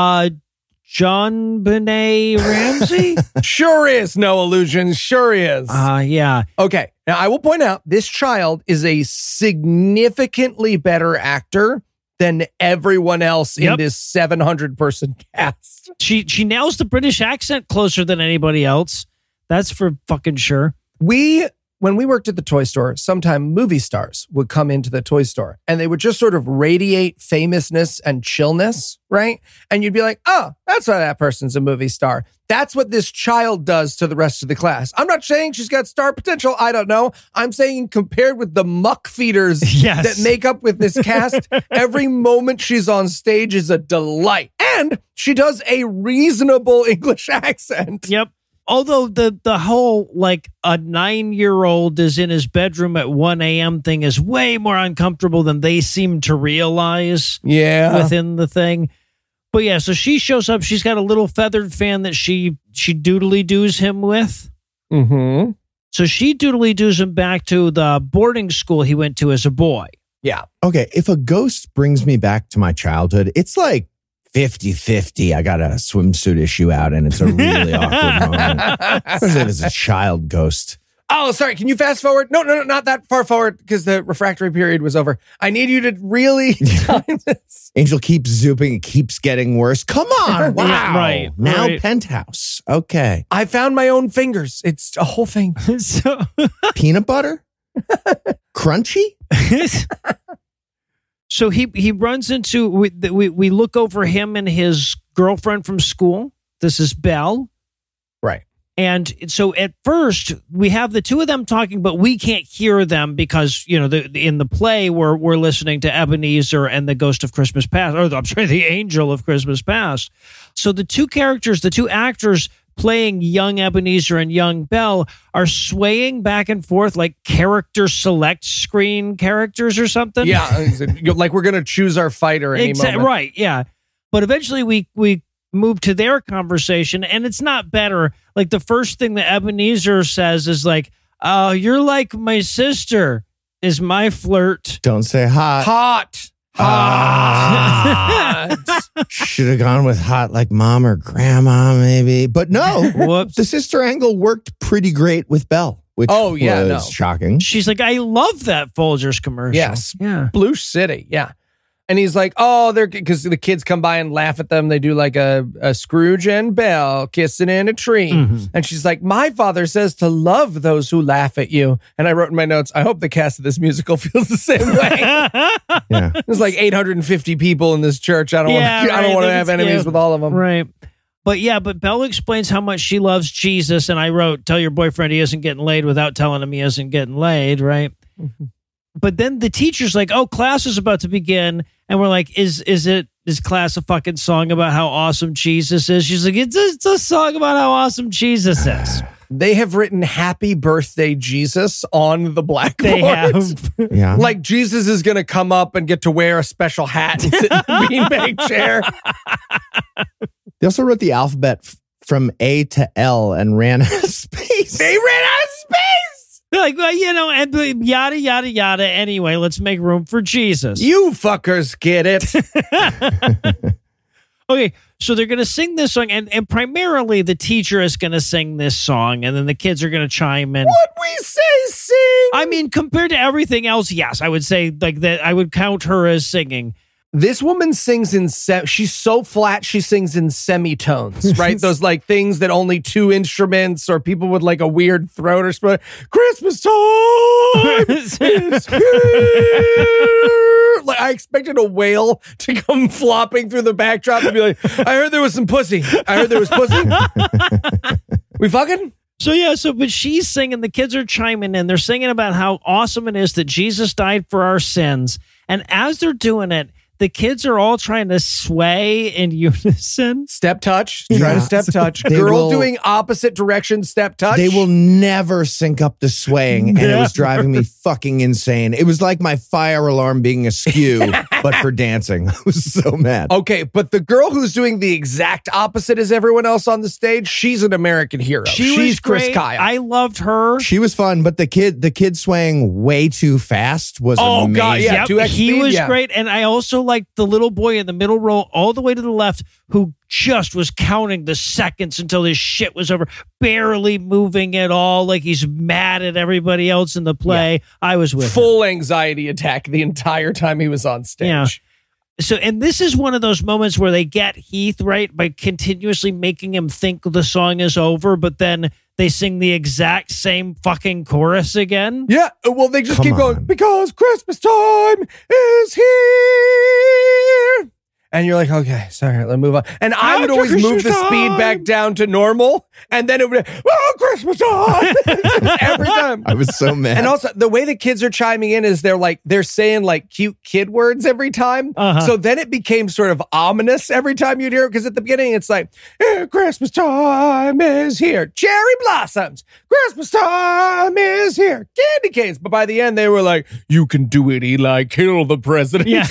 John Benet Ramsey? Sure is. No illusions. Sure is. Yeah. Okay. Now, I will point out this child is a significantly better actor than everyone else in this 700-person cast. She nails the British accent closer than anybody else. That's for fucking sure. When we worked at the toy store, sometime movie stars would come into the toy store and they would just sort of radiate famousness and chillness, right? And you'd be like, oh, that's why that person's a movie star. That's what this child does to the rest of the class. I'm not saying she's got star potential. I don't know. I'm saying compared with the muck feeders that make up with this cast, every moment she's on stage is a delight. And she does a reasonable English accent. Yep. Although the whole, like, a 9-year-old is in his bedroom at 1 a.m. thing is way more uncomfortable than they seem to realize within the thing. But yeah, so she shows up. She's got a little feathered fan that she doodly-doos him with. Mm-hmm. So she doodly-doos him back to the boarding school he went to as a boy. Yeah. Okay, if a ghost brings me back to my childhood, it's like 50-50. I got a swimsuit issue out and it's a really awkward moment. Especially if it's a child ghost. Oh, sorry. Can you fast forward? No, not that far forward because the refractory period was over. I need you to really time this. Angel keeps zooping. It keeps getting worse. Come on. Wow. Yeah, right. Now penthouse. Okay. I found my own fingers. It's a whole thing. So peanut butter? Crunchy? So he runs into, we look over him and his girlfriend from school. This is Belle. Right. And so at first we have the two of them talking, but we can't hear them because, you know, in the play we're listening to Ebenezer and the Ghost of Christmas Past, or I'm sorry, the Angel of Christmas Past. So the two actors playing young Ebenezer and young Belle are swaying back and forth like character select screen characters or something. Yeah, like we're going to choose our fighter any moment. Right, yeah. But eventually we move to their conversation, and it's not better. Like the first thing that Ebenezer says is like, "Oh, you're like my sister, is my flirt." Don't say hot. Should have gone with hot like mom or grandma, maybe. But no, whoops. The sister angle worked pretty great with Belle, which was shocking. She's like, I love that Folgers commercial. Yes. Yeah. Blue City. Yeah. And he's like, oh, they're because the kids come by and laugh at them. They do like a Scrooge and Belle kissing in a tree. Mm-hmm. And she's like, my father says to love those who laugh at you. And I wrote in my notes, I hope the cast of this musical feels the same way. Yeah. There's like 850 people in this church. I don't want to have enemies with all of them. Right. But Belle explains how much she loves Jesus. And I wrote, tell your boyfriend he isn't getting laid without telling him he isn't getting laid. Right. Mm-hmm. But then the teacher's like, oh, class is about to begin. And we're like, is class a fucking song about how awesome Jesus is? She's like, it's a song about how awesome Jesus is. They have written Happy Birthday Jesus on the blackboard. They have. Yeah. Like Jesus is going to come up and get to wear a special hat and sit in the beanbag chair. They also wrote the alphabet from A to L and ran out of space. They ran out of space. Like, well, you know, and yada, yada, yada. Anyway, let's make room for Jesus. You fuckers get it. Okay, so they're going to sing this song, and primarily the teacher is going to sing this song, and then the kids are going to chime in. What we say sing? I mean, compared to everything else, yes, I would say like that. I would count her as singing. This woman sings in she's so flat she sings in semitones, right? Those like things that only two instruments or people with like a weird throat or something. Christmas time is here. Like I expected a whale to come flopping through the backdrop and be like, I heard there was some pussy. We fucking? But she's singing, the kids are chiming in. They're singing about how awesome it is that Jesus died for our sins. And as they're doing it, the kids are all trying to sway in unison. Step touch. Try to step touch. Girl doing opposite direction, step touch. They will never sync up the swaying. And it was driving me fucking insane. It was like my fire alarm being askew, but for dancing. I was so mad. Okay, but the girl who's doing the exact opposite as everyone else on the stage, she's an American hero. She's Chris Kyle. I loved her. She was fun, but the kid swaying way too fast was amazing. God, yeah. Yep, he was great. And I also liked the little boy in the middle row all the way to the left who just was counting the seconds until his shit was over, barely moving at all, like he's mad at everybody else in the play. Yeah. I was with full anxiety attack the entire time he was on stage. Yeah. So, and this is one of those moments where they get Heath right by continuously making him think the song is over, but then they sing the exact same fucking chorus again. Yeah, well, they just keep going, because Christmas time is here. And you're like, okay, sorry, let's move on. And I would always move the speed back down to normal, and then it would be, oh, Christmas time! Every time. I was so mad. And also, the way the kids are chiming in is they're saying like cute kid words every time. So then it became sort of ominous every time you'd hear it, because at the beginning it's like, Christmas time is here. Cherry blossoms. Christmas time is here. Candy canes. But by the end, they were like, you can do it, Eli. Kill the president. Yeah.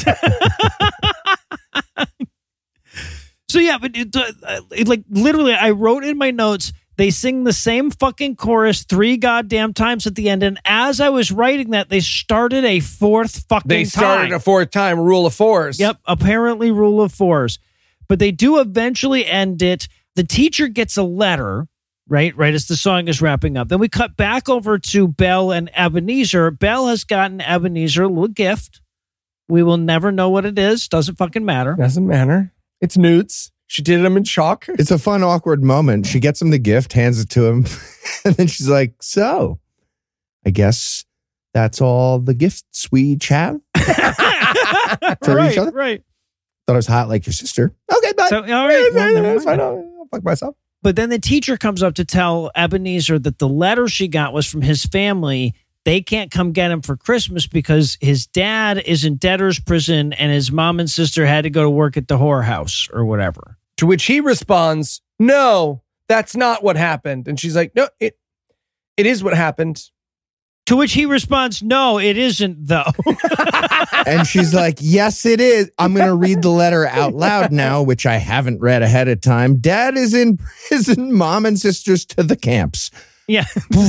So yeah, but it like literally, I wrote in my notes, they sing the same fucking chorus 3 goddamn times at the end, and as I was writing that, they started a 4th fucking time. They started a 4th time, rule of 4s. Yep, apparently rule of 4s. But they do eventually end it. The teacher gets a letter, right as the song is wrapping up. Then we cut back over to Belle and Ebenezer. Belle has gotten Ebenezer a little gift. We will never know what it is. Doesn't fucking matter. Doesn't matter. It's newts. She did them in chalk. It's a fun, awkward moment. She gets him the gift, hands it to him, and then she's like, so, I guess that's all the gifts we have for each other? Right. Thought I was hot like your sister. Okay, bye. So, all right. I'll fuck myself. But then the teacher comes up to tell Ebenezer that the letter she got was from his family. They can't come get him for Christmas because his dad is in debtor's prison and his mom and sister had to go to work at the whorehouse or whatever. To which he responds, no, that's not what happened. And she's like, no, it is what happened. To which he responds, no, it isn't, though. And she's like, yes, it is. I'm going to read the letter out loud now, which I haven't read ahead of time. Dad is in prison, mom and sisters to the camps. Yeah.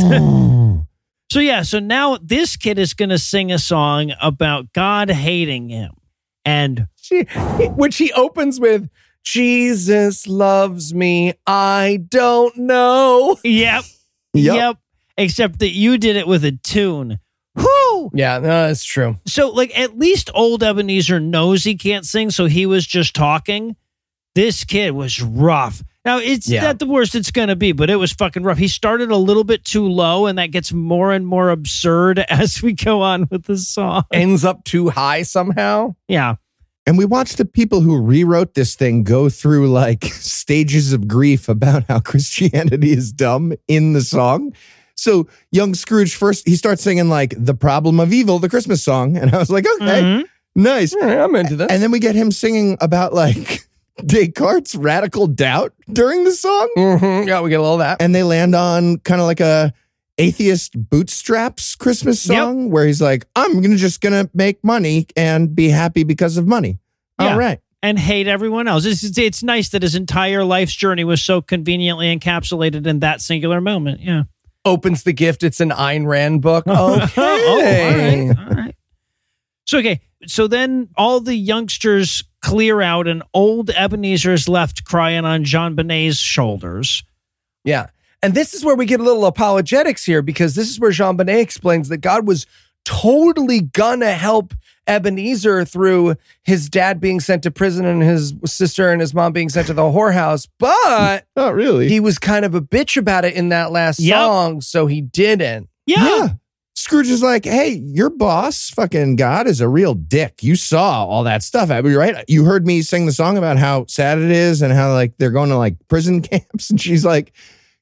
So now this kid is going to sing a song about God hating him. And which he opens with, Jesus loves me, I don't know. Yep. Except that you did it with a tune. Whoo! Yeah, no, that's true. So, like, at least old Ebenezer knows he can't sing, so he was just talking. This kid was rough. Now, it's not the worst it's going to be, but it was fucking rough. He started a little bit too low, and that gets more and more absurd as we go on with the song. Ends up too high somehow. Yeah. And we watched the people who rewrote this thing go through like stages of grief about how Christianity is dumb in the song. So young Scrooge first, he starts singing like The Problem of Evil, the Christmas song. And I was like, okay, nice. All right, I'm into this. And then we get him singing about like Descartes' radical doubt during the song. Mm-hmm. Yeah, we get a little of that. And they land on kind of like a atheist bootstraps Christmas song where he's like, I'm just gonna make money and be happy because of money. All right. And hate everyone else. It's nice that his entire life's journey was so conveniently encapsulated in that singular moment. Yeah. Opens the gift. It's an Ayn Rand book. Okay. All right. So then all the youngsters clear out and old Ebenezer's left crying on JonBenét's shoulders. Yeah. And this is where we get a little apologetics here, because this is where JonBenet explains that God was totally gonna help Ebenezer through his dad being sent to prison and his sister and his mom being sent to the whorehouse, but not really. He was kind of a bitch about it in that last song, so he didn't. Yeah. Scrooge is like, hey, your boss, fucking God, is a real dick. You saw all that stuff, Abby, right? You heard me sing the song about how sad it is and how like they're going to like prison camps. And she's like,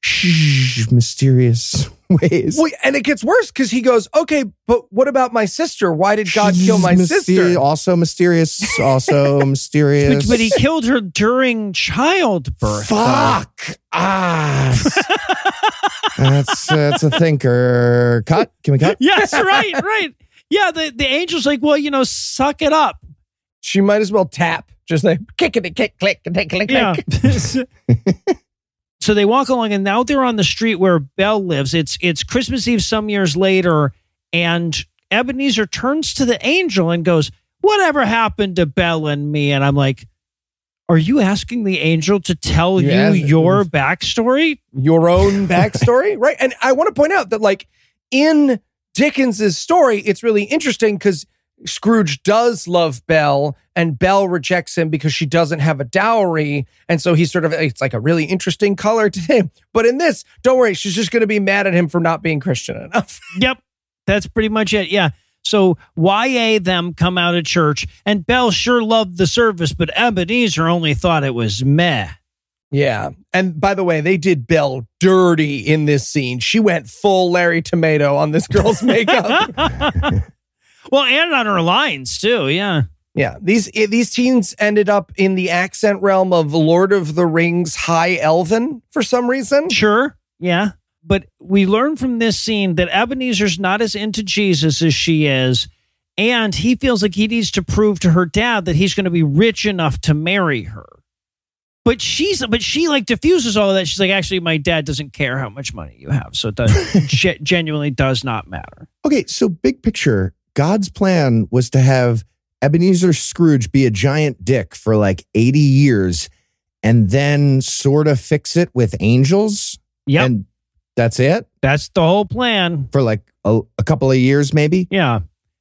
mysterious ways. Well, and it gets worse because he goes, okay, but what about my sister? Why did God kill my sister? Also mysterious. But he killed her during childbirth. Fuck. That's a thinker. Cut. Can we cut? Yes, right. Yeah, the angel's like, well, suck it up. She might as well tap. Just like, kick, click. Yeah. So they walk along, and now they're on the street where Belle lives. It's Christmas Eve some years later, and Ebenezer turns to the angel and goes, whatever happened to Belle and me? And I'm like, are you asking the angel to tell you your backstory? Your own backstory? Right. And I want to point out that, like, in Dickens's story, it's really interesting because Scrooge does love Belle, and Belle rejects him because she doesn't have a dowry. And so he's sort of, it's like a really interesting color to him. But in this, don't worry, she's just going to be mad at him for not being Christian enough. Yep. That's pretty much it. Yeah. So YA them come out of church, and Belle sure loved the service, but Ebenezer only thought it was meh. Yeah. And by the way, they did Belle dirty in this scene. She went full Larry Tomato on this girl's makeup. Well, and on her lines too, yeah. Yeah, these teens ended up in the accent realm of Lord of the Rings High Elven for some reason. Sure, yeah. But we learn from this scene that Ebenezer's not as into Jesus as she is, and he feels like he needs to prove to her dad that he's going to be rich enough to marry her. But she like diffuses all of that. She's like, actually, my dad doesn't care how much money you have, so it genuinely does not matter. Okay, so big picture. God's plan was to have Ebenezer Scrooge be a giant dick for like 80 years and then sort of fix it with angels. Yep. And that's it? That's the whole plan. For like a couple of years, maybe? Yeah.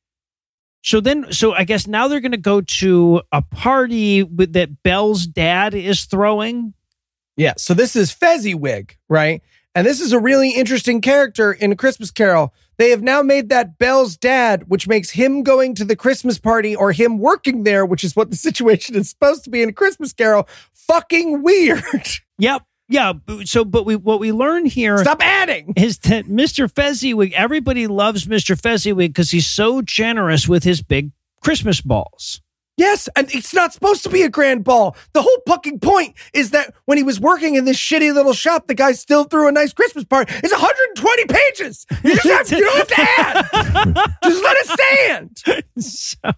So I guess now they're going to go to a party that Belle's dad is throwing. Yeah. So this is Fezziwig, right? And this is a really interesting character in A Christmas Carol. They have now made that Belle's dad, which makes him going to the Christmas party or him working there, which is what the situation is supposed to be in A Christmas Carol, fucking weird. Yep. Yeah. So, but what we learn here. Stop adding. Is that Mr. Fezziwig, everybody loves Mr. Fezziwig because he's so generous with his big Christmas balls. Yes, and it's not supposed to be a grand ball. The whole fucking point is that when he was working in this shitty little shop, the guy still threw a nice Christmas party. It's 120 pages. You don't have to add. Just let it stand.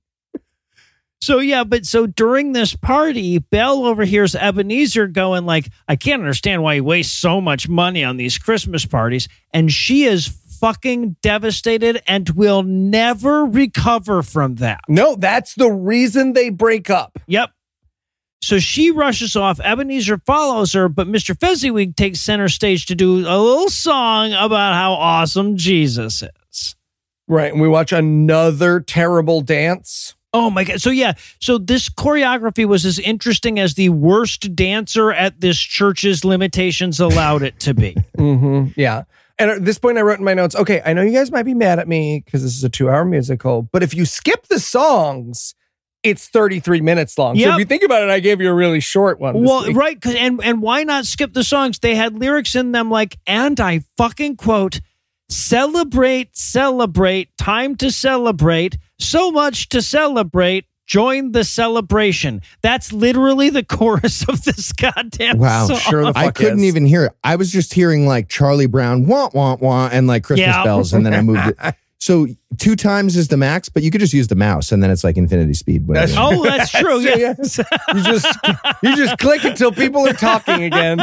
So during this party, Belle overhears Ebenezer going like, I can't understand why he wastes so much money on these Christmas parties. And she is fucking devastated and will never recover from that. No, that's the reason they break up. Yep. So she rushes off. Ebenezer follows her, but Mr. Fezziwig takes center stage to do a little song about how awesome Jesus is. Right. And we watch another terrible dance. Oh my God. So this choreography was as interesting as the worst dancer at this church's limitations allowed it to be. Mm-hmm. Yeah. And at this point, I wrote in my notes, okay, I know you guys might be mad at me because this is a 2-hour musical, but if you skip the songs, it's 33 minutes long. Yep. So if you think about it, I gave you a really short one. Well, right. And why not skip the songs? They had lyrics in them like, and I fucking quote, celebrate, time to celebrate, so much to celebrate. Join the celebration. That's literally the chorus of this goddamn song. Sure the fuck I couldn't even hear it. I was just hearing like Charlie Brown, wah, wah, wah, and like Christmas bells, and then I moved it. So 2 times is the max, but you could just use the mouse, and then it's like infinity speed. That's true. Yes. You just click until people are talking again.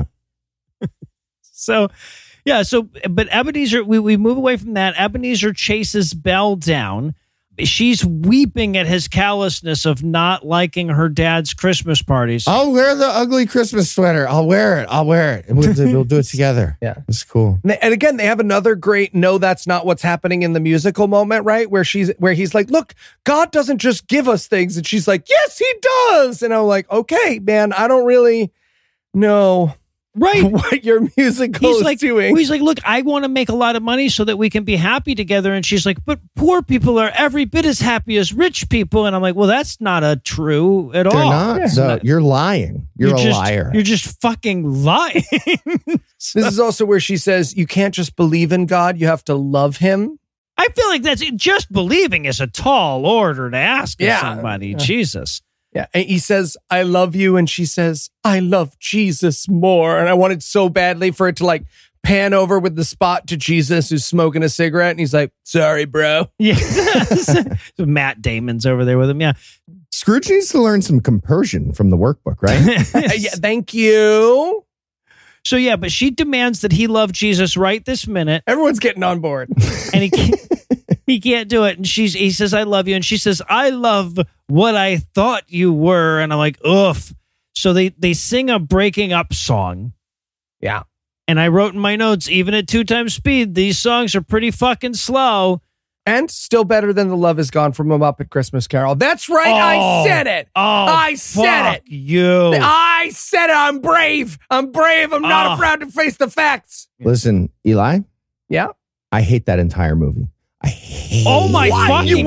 Yeah. But Ebenezer, we move away from that. Ebenezer chases Belle down. She's weeping at his callousness of not liking her dad's Christmas parties. I'll wear the ugly Christmas sweater. I'll wear it. And we'll do it together. Yeah. It's cool. And again, they have another great, no, that's not what's happening in the musical moment, right? Where he's like, look, God doesn't just give us things. And she's like, yes, he does. And I'm like, okay, man, I don't really know. right. what your musical is doing. He's like, look, I want to make a lot of money so that we can be happy together. And she's like, but poor people are every bit as happy as rich people. And I'm like, well, that's not true at all. They're not. Yeah. So you're lying. You're a liar. You're just fucking lying. This is also where she says, you can't just believe in God. You have to love him. I feel like that's just believing is a tall order to ask of somebody. Yeah. Jesus. Yeah. And he says, I love you. And she says, I love Jesus more. And I wanted so badly for it to like pan over with the spot to Jesus who's smoking a cigarette. And he's like, sorry, bro. Yeah. Matt Damon's over there with him. Yeah. Scrooge needs to learn some compersion from the workbook, right? Yeah, thank you. So, yeah, but she demands that he love Jesus right this minute. Everyone's getting on board. And he can't do it. And he says, I love you. And she says, I love what I thought you were. And I'm like, oof. So they sing a breaking up song. Yeah. And I wrote in my notes, even at 2 times speed, these songs are pretty fucking slow. And still better than The Love Is Gone from A Muppet Christmas Carol. That's right. I said it. I said it. You. I said it. I'm brave. I'm not afraid to face the facts. Listen, Eli. Yeah. I hate that entire movie. I hate Oh my fucking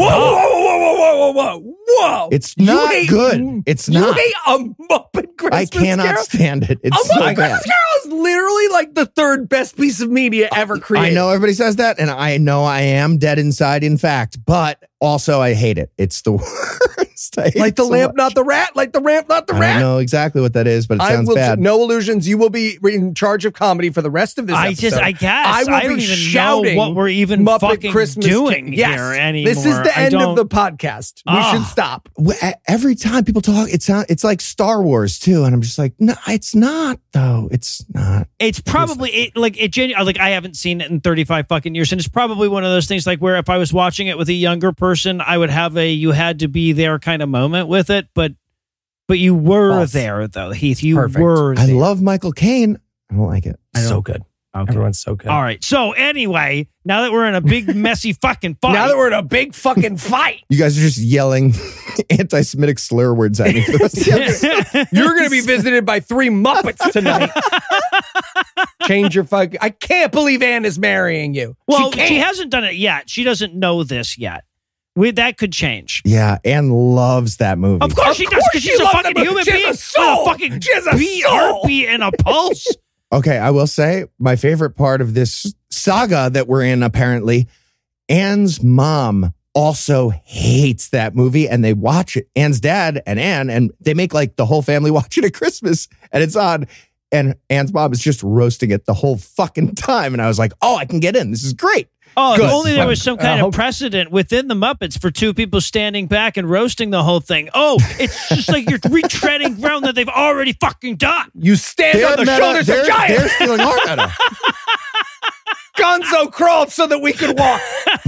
Whoa. It's not good. It's not. You hate A Muppet Christmas I cannot Carol? stand it. It's A so Muppet bad. Christmas Carol is literally like the 3rd best piece of media ever created. I know everybody says that, and I know I am dead inside, in fact, but also I hate it. It's the worst. Like the lamp, not the rat. Like the ramp, not the rat. I don't know exactly what that is, but it sounds bad. No illusions. You will be in charge of comedy for the rest of this episode. I guess. I don't even shouting know what we're even Muppet fucking Christmas doing yes. here anymore. This is the end of the podcast. We should stop. Every time people talk, it's like Star Wars too, and I'm just like, no, it's not though. It's not. It's probably I haven't seen it in 35 fucking years, and it's probably one of those things like where if I was watching it with a younger person, I would have a you had to be there kind of moment with it, but you were there though, Heath. You were there. I love Michael Caine. I don't like it. So good. Okay. Everyone's so good. All right. So anyway, now that we're in a big messy fucking fight. Now that we're in a big fucking fight. You guys are just yelling anti-Semitic slur words at me for the rest of the episode. You're going to be visited by 3 Muppets tonight. Change your fuck. I can't believe Anne is marrying you. Well, she hasn't done it yet. She doesn't know this yet. That could change. Yeah, Anne loves that movie. Of course she does, because she's a fucking human being with a fucking heartbeat and a pulse. Okay, I will say my favorite part of this saga that we're in, apparently, Anne's mom also hates that movie, and they watch it. Anne's dad and Anne, and they make like the whole family watch it at Christmas, and it's on. And Anne's mom is just roasting it the whole fucking time. And I was like, oh, I can get in. This is great. Oh, if only there was some kind of precedent within the Muppets for 2 people standing back and roasting the whole thing. Oh, it's just like you're retreading ground that they've already fucking done. You stand on the shoulders of giants. They're stealing our meta. Gonzo crawled so that we could walk.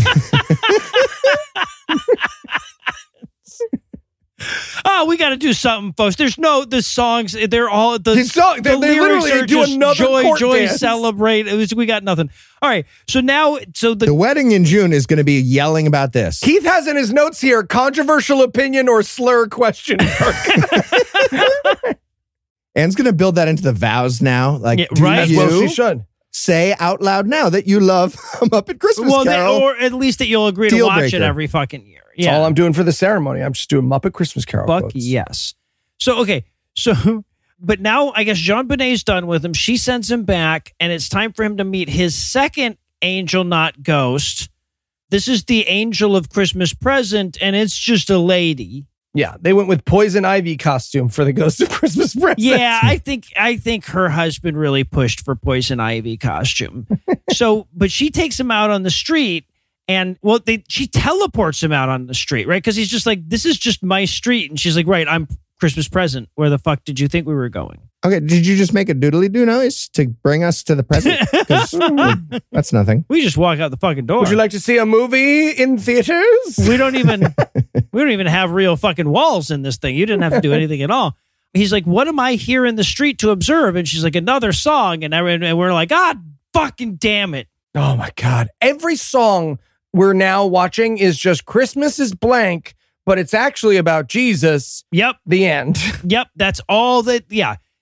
Oh, we got to do something, folks. There's the songs. They're all the they literally do another joy dance. Celebrate. We got nothing. All right. So now, the wedding in June is going to be yelling about this. Keith has in his notes here controversial opinion or slur question mark. Anne's going to build that into the vows now. Like, right? Well, she should say out loud now that you love Muppet Christmas Carol, or at least that you'll agree to watch it every fucking year. That's all I'm doing for the ceremony. I'm just doing Muppet Christmas Carol. Fuck yes. So, okay. So, but now I guess JonBenet's done with him. She sends him back, and it's time for him to meet his second angel, not ghost. This is the angel of Christmas present, and it's just a lady. Yeah, they went with Poison Ivy costume for the Ghost of Christmas Present. Yeah, I think her husband really pushed for Poison Ivy costume. But she takes him out on the street. And she teleports him out on the street, right? Because he's just like, this is just my street. And she's like, right, I'm Christmas present. Where the fuck did you think we were going? Okay, did you just make a doodly-doo noise to bring us to the present? That's nothing. We just walk out the fucking door. Would you like to see a movie in theaters? We don't even have real fucking walls in this thing. You didn't have to do anything at all. He's like, what am I here in the street to observe? And she's like, another song. And we're like, fucking damn it. Oh my God. Every song we're now watching is just Christmas is blank, but it's actually about Jesus. Yep. The end. Yep. That's all that. Yeah.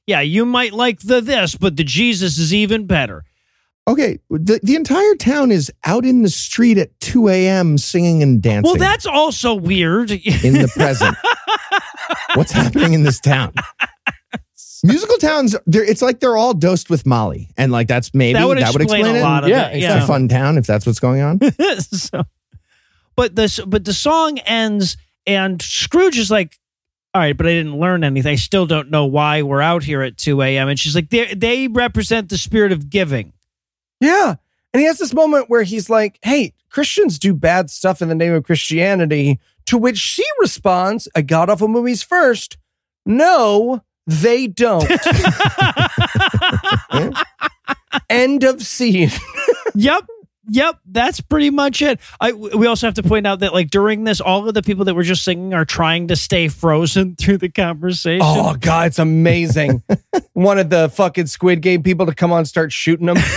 Yeah, you might like this, but the Jesus is even better. Okay, the entire town is out in the street at 2 a.m. singing and dancing. Well, that's also weird. In the present. What's happening in this town? Musical towns, it's like they're all dosed with Molly. And like that would explain a lot it. Of it. It's a fun town if that's what's going on. But the song ends and Scrooge is like, all right, but I didn't learn anything. I still don't know why we're out here at 2 a.m. And she's like, they represent the spirit of giving. Yeah. And he has this moment where he's like, hey, Christians do bad stuff in the name of Christianity, to which she responds, I got off of movies first. No, they don't. End of scene. Yep, that's pretty much it. We also have to point out that like during this, all of the people that were just singing are trying to stay frozen through the conversation. Oh, God, it's amazing. Wanted the fucking Squid Game people to come on and start shooting them.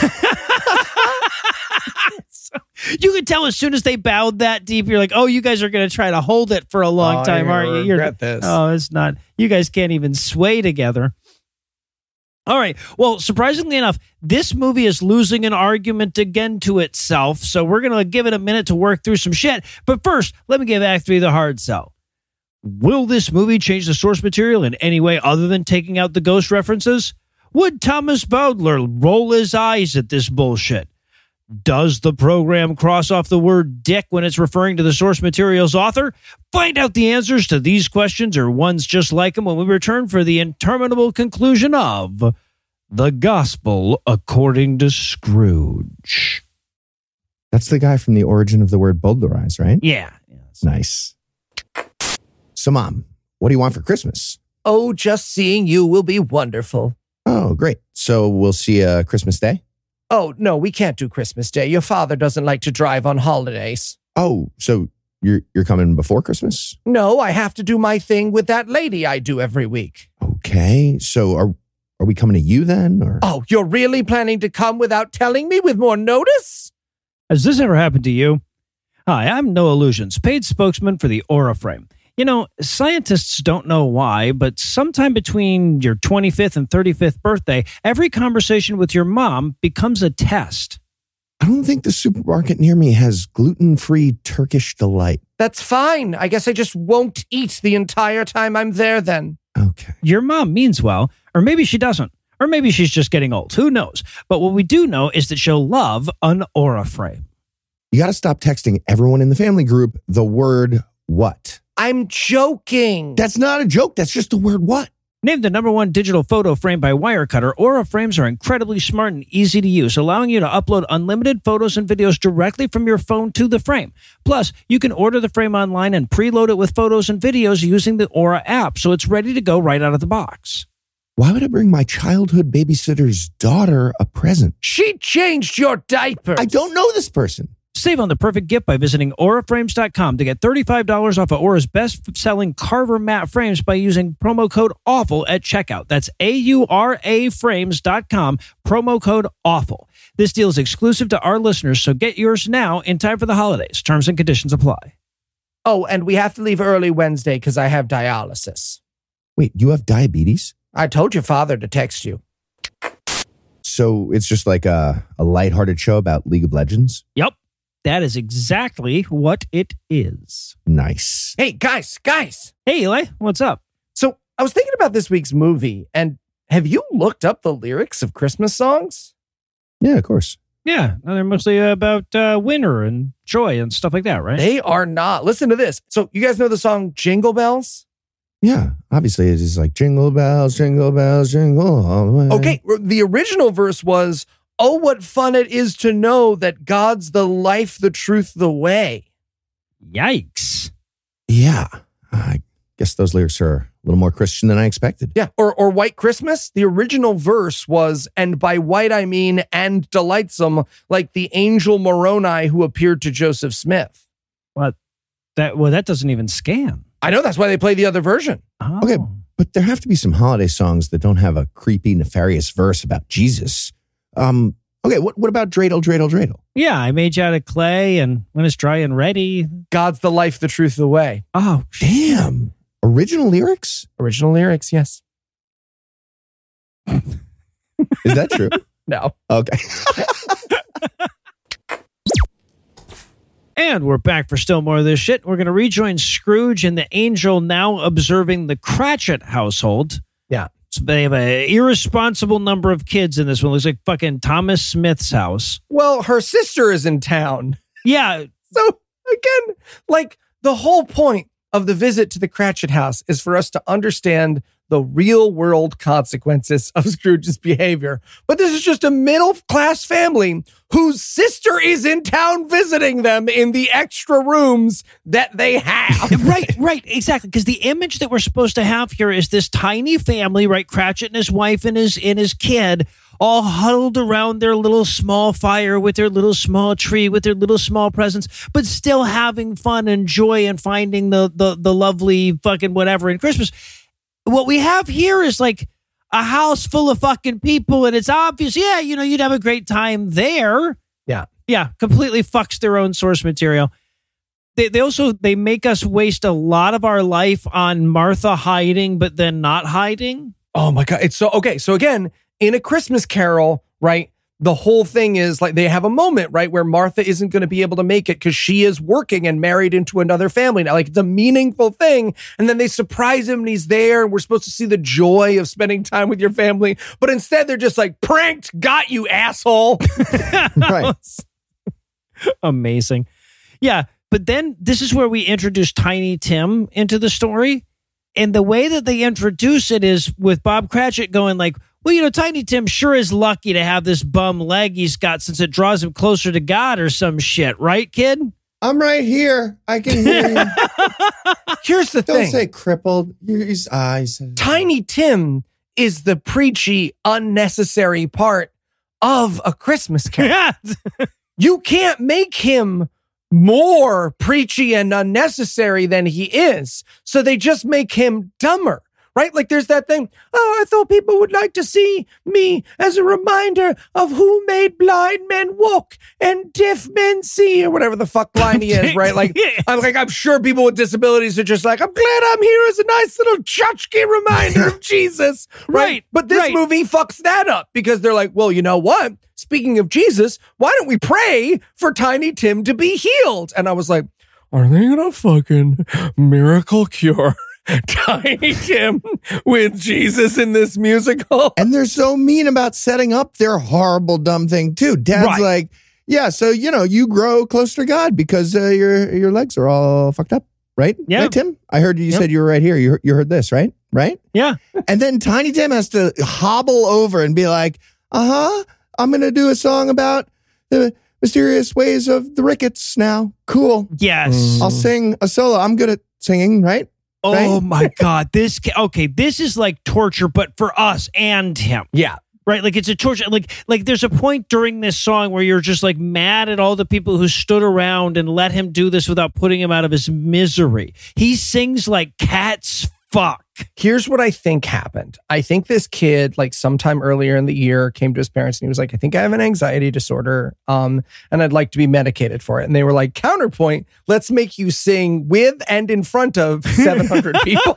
You could tell as soon as they bowed that deep, you're like, oh, you guys are going to try to hold it for a long time, aren't you? Regret this. Oh, it's not. You guys can't even sway together. All right. Well, surprisingly enough, this movie is losing an argument again to itself. So we're going to give it a minute to work through some shit. But first, let me give Act 3 the hard sell. Will this movie change the source material in any way other than taking out the ghost references? Would Thomas Bowdler roll his eyes at this bullshit? Does the program cross off the word dick when it's referring to the source material's author? Find out the answers to these questions or ones just like them when we return for the interminable conclusion of The Gospel According to Scrooge. That's the guy from the origin of the word bowdlerize, right? Yeah. Nice. So, Mom, what do you want for Christmas? Oh, just seeing you will be wonderful. Oh, great. So we'll see you Christmas Day? Oh, no, we can't do Christmas Day. Your father doesn't like to drive on holidays. Oh, so you're coming before Christmas? No, I have to do my thing with that lady I do every week. Okay, so are we coming to you then? Or? Oh, you're really planning to come without telling me with more notice? Has this ever happened to you? Hi, I'm No Illusions, paid spokesman for the Aura Frame. You know, scientists don't know why, but sometime between your 25th and 35th birthday, every conversation with your mom becomes a test. I don't think the supermarket near me has gluten-free Turkish delight. That's fine. I guess I just won't eat the entire time I'm there then. Okay. Your mom means well, or maybe she doesn't. Or maybe she's just getting old. Who knows? But what we do know is that she'll love an Aura Frame. You got to stop texting everyone in the family group the word what? I'm joking. That's not a joke. That's just the word what. Named the #1 digital photo frame by Wirecutter, Aura frames are incredibly smart and easy to use, allowing you to upload unlimited photos and videos directly from your phone to the frame. Plus, you can order the frame online and preload it with photos and videos using the Aura app, so it's ready to go right out of the box. Why would I bring my childhood babysitter's daughter a present? She changed your diaper. I don't know this person. Save on the perfect gift by visiting auraframes.com to get $35 off of Aura's best-selling Carver matte frames by using promo code AWFUL at checkout. That's AURAFrames.com, promo code AWFUL. This deal is exclusive to our listeners, so get yours now in time for the holidays. Terms and conditions apply. Oh, and we have to leave early Wednesday because I have dialysis. Wait, you have diabetes? I told your father to text you. So it's just like a lighthearted show about League of Legends? Yep. That is exactly what it is. Nice. Hey, guys. Hey, Eli, what's up? So I was thinking about this week's movie, and have you looked up the lyrics of Christmas songs? Yeah, of course. Yeah, they're mostly about winter and joy and stuff like that, right? They are not. Listen to this. So you guys know the song Jingle Bells? Yeah, obviously it is like jingle bells, jingle all the way. Okay, the original verse was, oh, what fun it is to know that God's the life, the truth, the way. Yikes. Yeah, I guess those lyrics are a little more Christian than I expected. Yeah, or White Christmas. The original verse was, and by white I mean and delightsome, like the angel Moroni who appeared to Joseph Smith. What? That doesn't even scan. I know, that's why they play the other version. Oh. Okay, but there have to be some holiday songs that don't have a creepy, nefarious verse about Jesus. Okay, what about Dreidel, Dreidel, Dreidel? Yeah, I made you out of clay, and when it's dry and ready. God's the life, the truth, the way. Oh, damn. Original lyrics? Original lyrics, yes. Is that true? No. Okay. And we're back for still more of this shit. We're going to rejoin Scrooge and the angel now observing the Cratchit household. Yeah. So they have an irresponsible number of kids in this one. It looks like fucking Thomas Smith's house. Well, her sister is in town. Yeah. So again, like the whole point of the visit to the Cratchit house is for us to understand the real world consequences of Scrooge's behavior. But this is just a middle class family whose sister is in town visiting them in the extra rooms that they have. Right, exactly. Because the image that we're supposed to have here is this tiny family, right? Cratchit and his wife and his kid all huddled around their little small fire with their little small tree, with their little small presents, but still having fun and joy and finding the lovely fucking whatever in Christmas. What we have here is like a house full of fucking people, and it's obvious, yeah, you know, you'd have a great time there. Yeah, completely fucks their own source material. They also make us waste a lot of our life on Martha hiding, but then not hiding. Oh my God. It's so, okay. So again, in A Christmas Carol, right? The whole thing is like they have a moment, right, where Martha isn't going to be able to make it because she is working and married into another family now. Like it's a meaningful thing. And then they surprise him and he's there. And we're supposed to see the joy of spending time with your family. But instead, they're just like, pranked, got you, asshole. Right. Amazing. Yeah. But then this is where we introduce Tiny Tim into the story. And the way that they introduce it is with Bob Cratchit going like, well, you know, Tiny Tim sure is lucky to have this bum leg he's got since it draws him closer to God or some shit. Right, kid? I'm right here. I can hear you. Here's the thing. Don't say crippled. He's Tiny Tim is the preachy, unnecessary part of A Christmas Carol. You can't make him more preachy and unnecessary than he is. So they just make him dumber. Right? Like there's that thing. Oh, I thought people would like to see me as a reminder of who made blind men walk and deaf men see, or whatever the fuck line he is, right? Like, I'm sure people with disabilities are just like, I'm glad I'm here as a nice little tchotchke reminder of Jesus. Right. But this movie fucks that up because they're like, well, you know what? Speaking of Jesus, why don't we pray for Tiny Tim to be healed? And I was like, are they gonna fucking miracle cure Tiny Tim with Jesus in this musical? And they're so mean about setting up their horrible, dumb thing, too. Dad's like, yeah, so, you know, you grow closer to God because your legs are all fucked up, right? Yeah. Right, Tim? I heard you said you were right here. You heard this, right? Right? Yeah. And then Tiny Tim has to hobble over and be like, I'm going to do a song about the mysterious ways of the Ricketts now. Cool. Yes. I'll sing a solo. I'm good at singing, right? Oh my God. This is like torture, but for us and him. Yeah. Right? Like it's a torture. Like there's a point during this song where you're just like mad at all the people who stood around and let him do this without putting him out of his misery. He sings like cat's fuck. Here's what I think happened. I think this kid, like sometime earlier in the year, came to his parents and he was like, I think I have an anxiety disorder, and I'd like to be medicated for it. And they were like, counterpoint, let's make you sing with and in front of 700 people.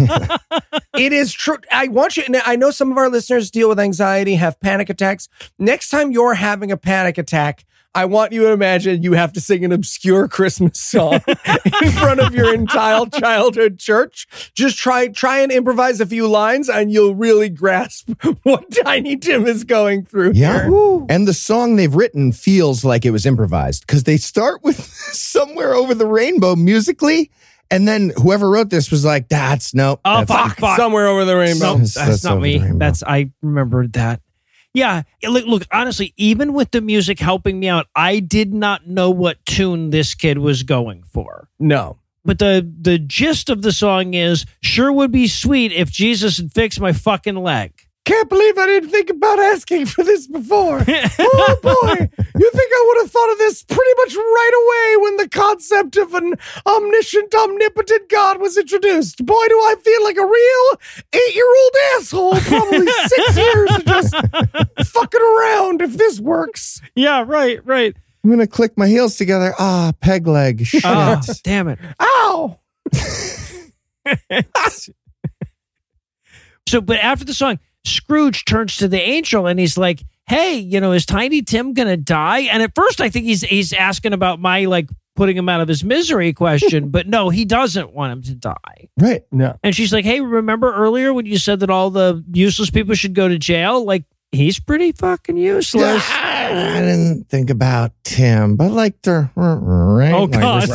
It is true. I want you, and I know some of our listeners deal with anxiety, have panic attacks. Next time you're having a panic attack, I want you to imagine you have to sing an obscure Christmas song in front of your entire childhood church. Just try and improvise a few lines and you'll really grasp what Tiny Tim is going through here. And the song they've written feels like it was improvised because they start with Somewhere Over the Rainbow musically. And then whoever wrote this was like, fuck. Somewhere Over the Rainbow. That's not me. I remembered that. Yeah, look, honestly, even with the music helping me out, I did not know what tune this kid was going for. No. But the gist of the song is, sure would be sweet if Jesus had fixed my fucking leg. Can't believe I didn't think about asking for this before. Oh boy, you think I would have thought of this pretty much right away when the concept of an omniscient, omnipotent God was introduced. Boy, do I feel like a real 8-year-old asshole, probably 6 years of just fucking around if this works. Yeah, right. I'm going to click my heels together. Peg leg. Shit. Oh, damn it. Ow! So, but after the song, Scrooge turns to the angel and he's like, hey, is Tiny Tim going to die? And at first I think he's asking about my like putting him out of his misery question, but no, he doesn't want him to die. Right. No. And she's like, hey, remember earlier when you said that all the useless people should go to jail? Like, he's pretty fucking useless. I didn't think about Tim, but like they're right. Oh God,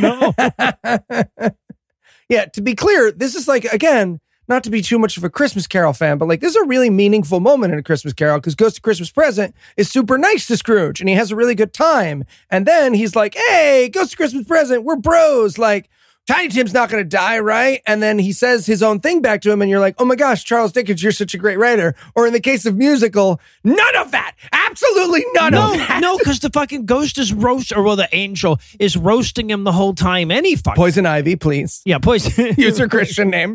no. Yeah, to be clear, this is like, again, not to be too much of a Christmas Carol fan, but like this is a really meaningful moment in A Christmas Carol because Ghost of Christmas Present is super nice to Scrooge and he has a really good time. And then he's like, hey, Ghost of Christmas Present, we're bros. Like, Tiny Tim's not going to die, right? And then he says his own thing back to him and you're like, oh my gosh, Charles Dickens, you're such a great writer. Or in the case of musical, none of that. Absolutely none of that. No, because the fucking ghost is the angel is roasting him the whole time. Poison Ivy, please. Yeah, Poison. Use her Christian name.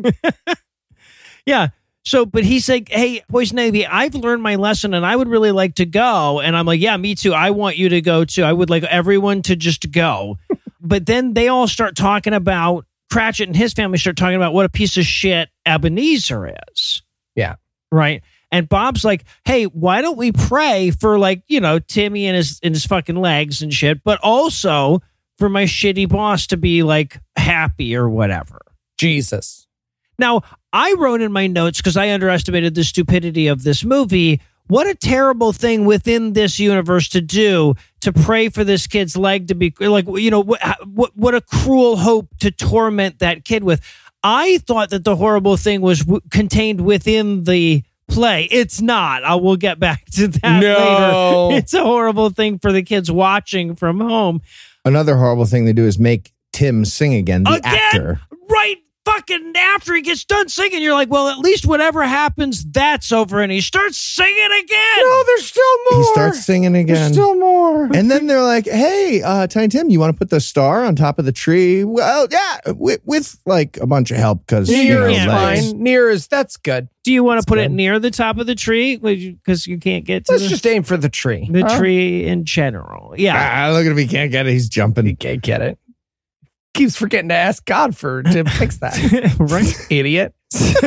Yeah. So, but he's like, hey, Poison Ivy, I've learned my lesson and I would really like to go. And I'm like, yeah, me too. I want you to go too. I would like everyone to just go. But then they all start talking about, Cratchit and his family start talking about what a piece of shit Ebenezer is. Yeah. Right. And Bob's like, hey, why don't we pray for like, Timmy and his fucking legs and shit, but also for my shitty boss to be like happy or whatever. Jesus. Now, I wrote in my notes, because I underestimated the stupidity of this movie, what a terrible thing within this universe to do to pray for this kid's leg to be like, what a cruel hope to torment that kid with. I thought that the horrible thing was contained within the play. It's not. I will get back to that later. It's a horrible thing for the kids watching from home. Another horrible thing they do is make Tim sing again, the actor. Right. Fucking after he gets done singing, you're like, well, at least whatever happens, that's over. And he starts singing again. No, there's still more. He starts singing again. There's still more. And then they're like, hey, Tiny Tim, you want to put the star on top of the tree? Well, yeah, with like a bunch of help because near is fine. Near is, that's good. Do you want to put it near the top of the tree? Because you can't get to Let's just aim for the tree. The tree in general. Yeah. Look at him. He can't get it. He's jumping. He can't get it. Keeps forgetting to ask God to fix that. Right? Idiot.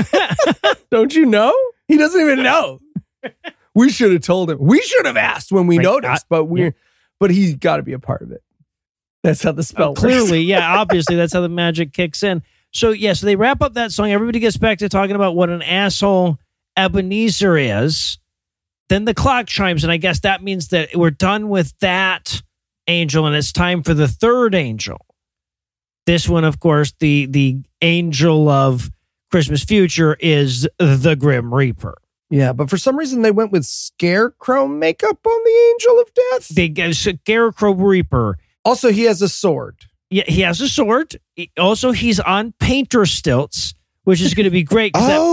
Don't you know? He doesn't even know. We should have told him. We should have asked when we noticed, but he's got to be a part of it. That's how the spell works. Clearly, yeah, obviously that's how the magic kicks in. So they wrap up that song. Everybody gets back to talking about what an asshole Ebenezer is. Then the clock chimes, and I guess that means that we're done with that angel, and it's time for the third angel. This one, of course, the angel of Christmas Future is the Grim Reaper. Yeah, but for some reason they went with Scarecrow makeup on the Angel of Death. They get Scarecrow Reaper. Also, he has a sword. Yeah, he has a sword. Also, he's on painter stilts, which is going to be great.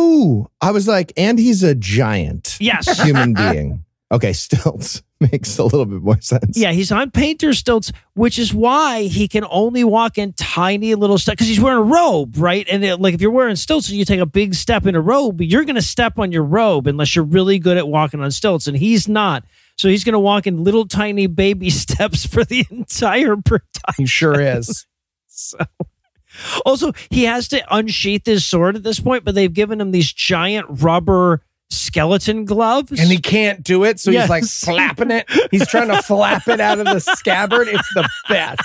I was like, and he's a giant human being. Okay, stilts makes a little bit more sense. Yeah, he's on painter stilts, which is why he can only walk in tiny little steps because he's wearing a robe, right? And if you're wearing stilts and you take a big step in a robe, you're going to step on your robe unless you're really good at walking on stilts, and he's not. So he's going to walk in little tiny baby steps for the entire production. He sure is. Also, he has to unsheath his sword at this point, but they've given him these giant rubber skeleton gloves. And he can't do it, so he's like flapping it. He's trying to flap it out of the scabbard. It's the best.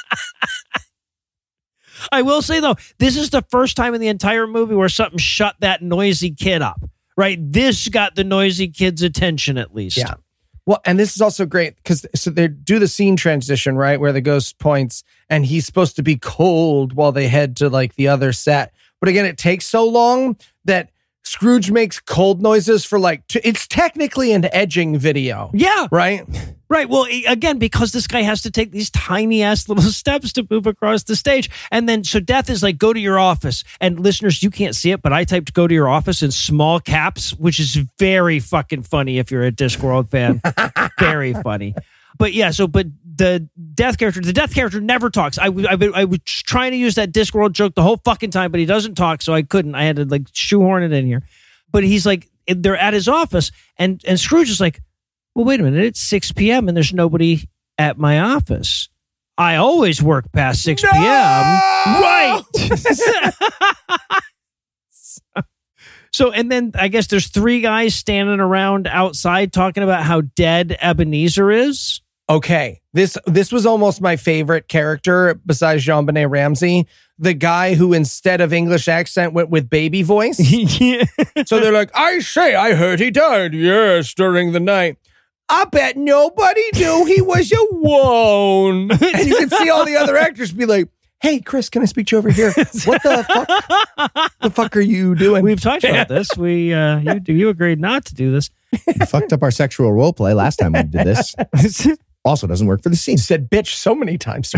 I will say, though, this is the first time in the entire movie where something shut that noisy kid up, right? This got the noisy kid's attention, at least. Yeah. Well, and this is also great because they do the scene transition, right? Where the ghost points and he's supposed to be cold while they head to like the other set. But again, it takes so long that Scrooge makes cold noises for like, it's technically an edging video. Yeah. Right? Right. Well, again, because this guy has to take these tiny ass little steps to move across the stage. And then, so Death is like, go to your office. And listeners, you can't see it, but I typed go to your office in small caps, which is very fucking funny if you're a Discworld fan. Very funny. But yeah, but the death character never talks. I was trying to use that Discworld joke the whole fucking time, but he doesn't talk, so I couldn't. I had to like shoehorn it in here. But he's like, they're at his office, and Scrooge is like, well, wait a minute, it's 6 p.m. and there's nobody at my office. I always work past 6 p.m. Right. So, and then I guess there's 3 guys standing around outside talking about how dead Ebenezer is. Okay, this was almost my favorite character besides JonBenet Ramsey. The guy who instead of English accent went with baby voice. Yeah. So they're like, I heard he died. Yes, during the night. I bet nobody knew he was a wone. And you can see all the other actors be like, hey, Chris, can I speak to you over here? What the fuck? The fuck are you doing? We've talked about this. You agreed not to do this. You fucked up our sexual role play last time we did this. Also doesn't work for the scene. Said bitch so many times.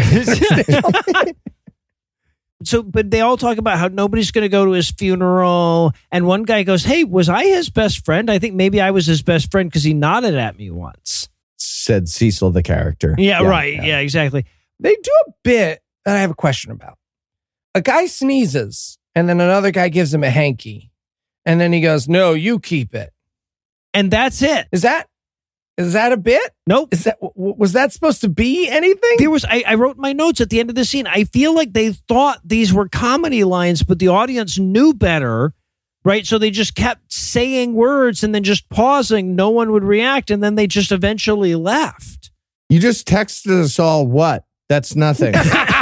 So, but they all talk about how nobody's going to go to his funeral. And one guy goes, hey, was I his best friend? I think maybe I was his best friend because he nodded at me once. Said Cecil, the character. Yeah, right. Yeah, exactly. They do a bit that I have a question about. A guy sneezes and then another guy gives him a hanky. And then he goes, no, you keep it. And that's it. Is that a bit? Nope. Was that supposed to be anything? There was. I wrote my notes at the end of the scene. I feel like they thought these were comedy lines, but the audience knew better, right? So they just kept saying words and then just pausing. No one would react, and then they just eventually left. You just texted us all what? That's nothing.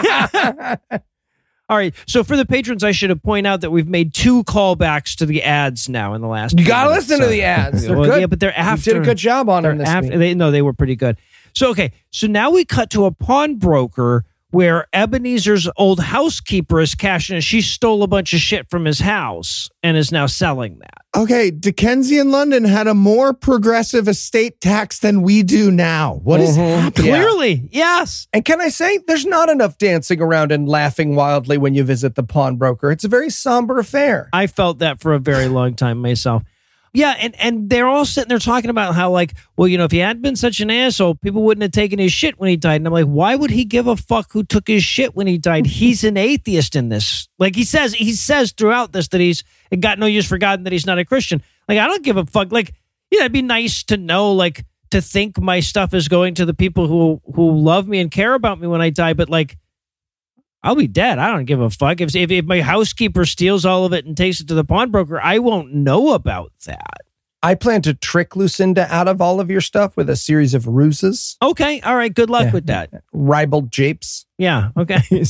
All right. So for the patrons, I should have pointed out that we've made 2 callbacks to the ads now in the last. You got to listen to the ads. They're good. Yeah, but they're after. You did a good job on them this week. They were pretty good. So, okay. So now we cut to a pawnbroker where Ebenezer's old housekeeper is cashing in. She stole a bunch of shit from his house and is now selling that. Okay, Dickensian London had a more progressive estate tax than we do now. What is happening? Clearly, yes. And can I say, there's not enough dancing around and laughing wildly when you visit the pawnbroker. It's a very somber affair. I felt that for a very long time myself. Yeah, and they're all sitting there talking about how, like, well, you know, if he hadn't been such an asshole, people wouldn't have taken his shit when he died. And I'm like, why would he give a fuck who took his shit when he died? He's an atheist in this. Like he says throughout this that he's got no use for God and that he's not a Christian. Like, I don't give a fuck. Like, yeah, it'd be nice to know, like, to think my stuff is going to the people who love me and care about me when I die. But, like, I'll be dead. I don't give a fuck. If my housekeeper steals all of it and takes it to the pawnbroker, I won't know about that. I plan to trick Lucinda out of all of your stuff with a series of ruses. Okay. All right. Good luck with that. Ribald japes. Yeah. Okay.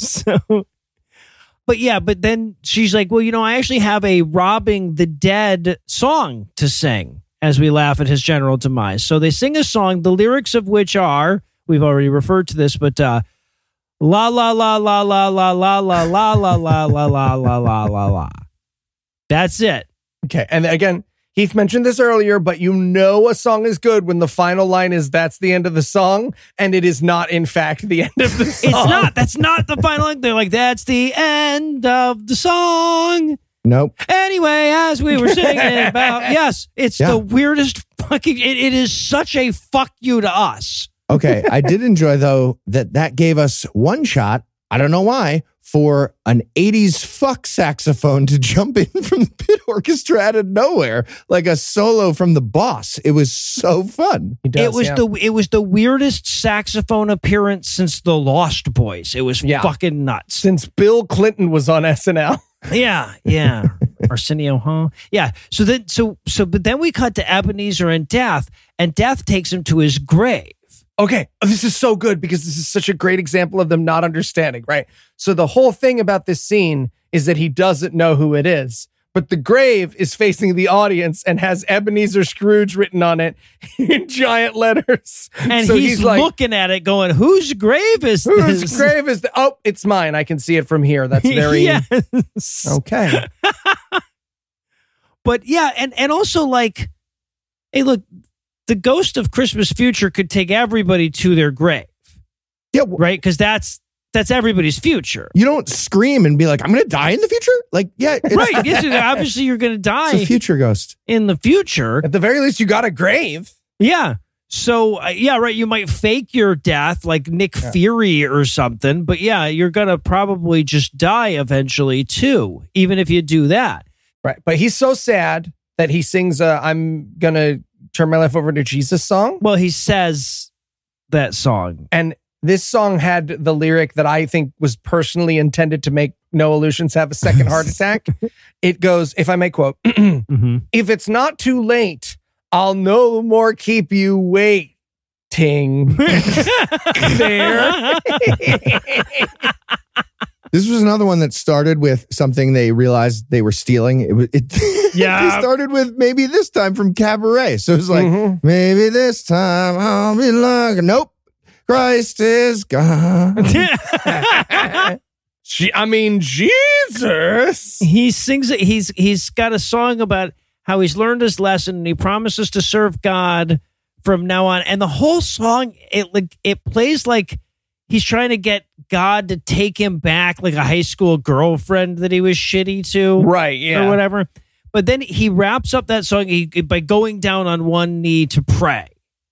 But then she's like, well, you know, I actually have a robbing the dead song to sing as we laugh at his general demise. So they sing a song, the lyrics of which are, we've already referred to this, but, la la la la la la la la la la la la la la la la la. That's it. Okay. And again, Heath mentioned this earlier, but you know a song is good when the final line is that's the end of the song, and it is not, in fact, the end of the song. It's not. That's not the final line. They're like, that's the end of the song. Nope. Anyway, as we were singing about, yes, it's the weirdest fucking, it is such a fuck you to us. Okay, I did enjoy, though, that gave us one shot, I don't know why, for an 80s fuck saxophone to jump in from the pit orchestra out of nowhere, like a solo from the Boss. It was so fun. It was the weirdest saxophone appearance since the Lost Boys. It was fucking nuts. Since Bill Clinton was on SNL. Yeah. Arsenio, huh? Yeah. But then we cut to Ebenezer and Death takes him to his grave. Okay, this is so good because this is such a great example of them not understanding, right? So the whole thing about this scene is that he doesn't know who it is, but the grave is facing the audience and has Ebenezer Scrooge written on it in giant letters. And so he's like, looking at it going, whose grave is this? Whose grave is this? Oh, it's mine. I can see it from here. That's very... Yes. Okay. But yeah, and also like, hey, look, the ghost of Christmas Future could take everybody to their grave. Yeah. Right? Because that's everybody's future. You don't scream and be like, I'm going to die in the future? Like, yeah. Right. Yes, obviously, you're going to die. It's a future ghost. In the future. At the very least, you got a grave. Yeah. So, right. You might fake your death like Nick Fury or something. But yeah, you're going to probably just die eventually, too, even if you do that. Right. But he's so sad that he sings I'm going to turn my life over to Jesus song. Well, he says that song. And This song had the lyric that I think was personally intended to make Noah Lugeons have a second heart attack. It goes, if I may quote, if it's not too late, I'll no more keep you waiting. There. This was another one that started with something they realized they were stealing. They started with maybe this time from Cabaret. So it was like, maybe this time I'll be lucky. Nope. Christ is God. Jesus. He sings it. He's got a song about how he's learned his lesson and he promises to serve God from now on. And the whole song, it plays like he's trying to get God to take him back, like a high school girlfriend that he was shitty to. Right, yeah. Or whatever. But then he wraps up that song by going down on one knee to pray.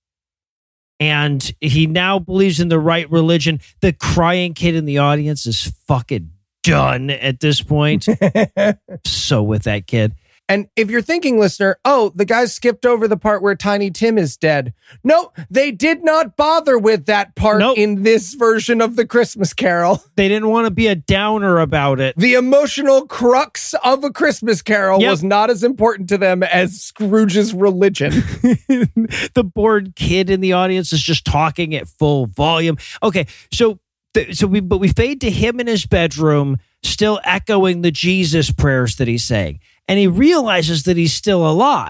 And he now believes in the right religion. The crying kid in the audience is fucking done at this point. So with that kid. And if you're thinking, listener, oh, the guys skipped over the part where Tiny Tim is dead. No, they did not bother with that part in this version of the Christmas Carol. They didn't want to be a downer about it. The emotional crux of A Christmas Carol was not as important to them as Scrooge's religion. The bored kid in the audience is just talking at full volume. Okay, so we fade to him in his bedroom, still echoing the Jesus prayers that he's saying. And he realizes that he's still alive.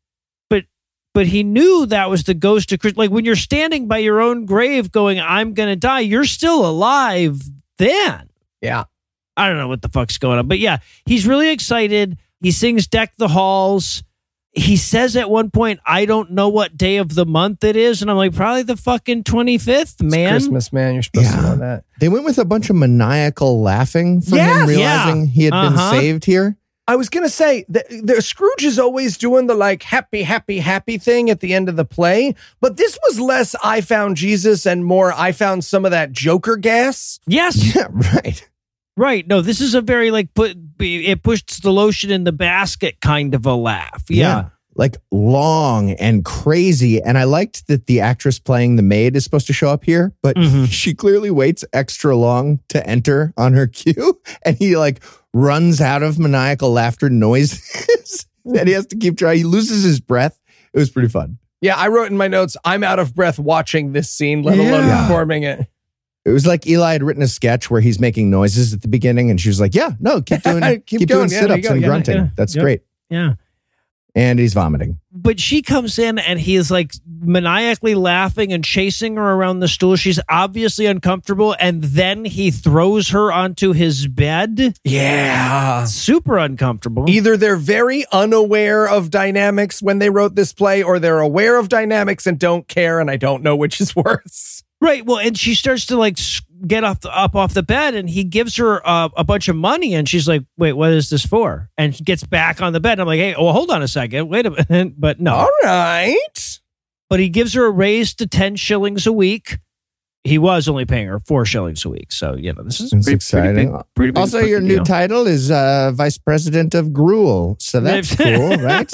But he knew that was the ghost of Christ. Like when you're standing by your own grave going, I'm going to die, you're still alive then. Yeah. I don't know what the fuck's going on. But yeah, he's really excited. He sings Deck the Halls. He says at one point, I don't know what day of the month it is. And I'm like, probably the fucking 25th, man. It's Christmas, man. You're supposed to know that. They went with a bunch of maniacal laughing from him realizing he had been saved here. I was going to say, the Scrooge is always doing the like happy, happy, happy thing at the end of the play. But this was less I found Jesus and more I found some of that Joker gas. Yes. Yeah, right. Right. No, this is a very like it pushed the lotion in the basket kind of a laugh. Yeah. Like long and crazy. And I liked that the actress playing the maid is supposed to show up here, but she clearly waits extra long to enter on her cue. And he like runs out of maniacal laughter noises and he has to keep trying. He loses his breath. It was pretty fun. Yeah, I wrote in my notes, I'm out of breath watching this scene, let alone performing it. It was like Eli had written a sketch where he's making noises at the beginning and she was like, yeah, no, keep doing sit-ups and grunting. Yeah. That's great. Yeah. And he's vomiting. But she comes in and he is like maniacally laughing and chasing her around the stool. She's obviously uncomfortable. And then he throws her onto his bed. Yeah. Super uncomfortable. Either they're very unaware of dynamics when they wrote this play, or they're aware of dynamics and don't care. And I don't know which is worse. Right. Well, and she starts to like get up off the bed and he gives her a bunch of money and she's like, wait, what is this for? And she gets back on the bed. I'm like, hey, well, hold on a second. Wait a minute. But no. All right. But he gives her a raise to 10 shillings a week. He was only paying her 4 shillings a week. So, you know, this is exciting. Pretty big also, your new title is Vice President of Gruel. So that's cool, right?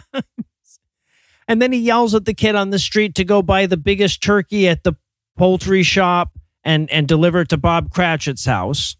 And then he yells at the kid on the street to go buy the biggest turkey at the poultry shop and deliver it to Bob Cratchit's house.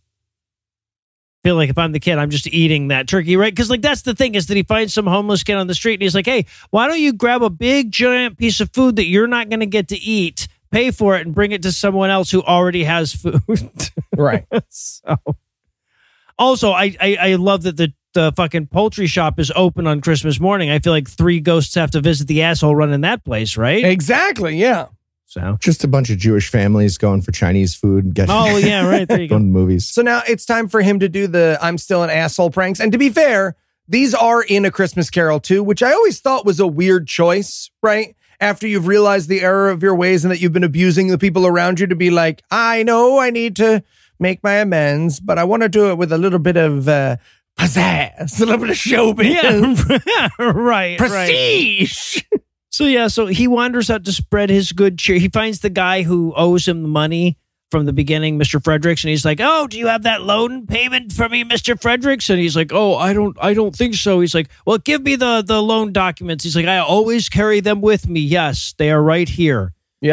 I feel like if I'm the kid, I'm just eating that turkey, right? Because like that's the thing is that he finds some homeless kid on the street and he's like, hey, why don't you grab a big giant piece of food that you're not going to get to eat, pay for it, and bring it to someone else who already has food. Right. So, also, I love that the fucking poultry shop is open on Christmas morning. I feel like 3 ghosts have to visit the asshole running that place, right? Exactly, yeah. So just a bunch of Jewish families going for Chinese food and getting right. There you go. Going to movies. So now it's time for him to do the I'm still an asshole pranks. And to be fair, these are in A Christmas Carol too, which I always thought was a weird choice, right? After you've realized the error of your ways and that you've been abusing the people around you to be like, I know I need to make my amends, but I want to do it with a little bit of pizzazz, a little bit of showbiz. Yeah, right. Prestige. Right. So he wanders out to spread his good cheer. He finds the guy who owes him the money from the beginning, Mr. Fredericks, and he's like, oh, do you have that loan payment for me, Mr. Fredericks? And he's like, oh, I don't think so. He's like, well, give me the loan documents. He's like, I always carry them with me. Yes, they are right here. Yep.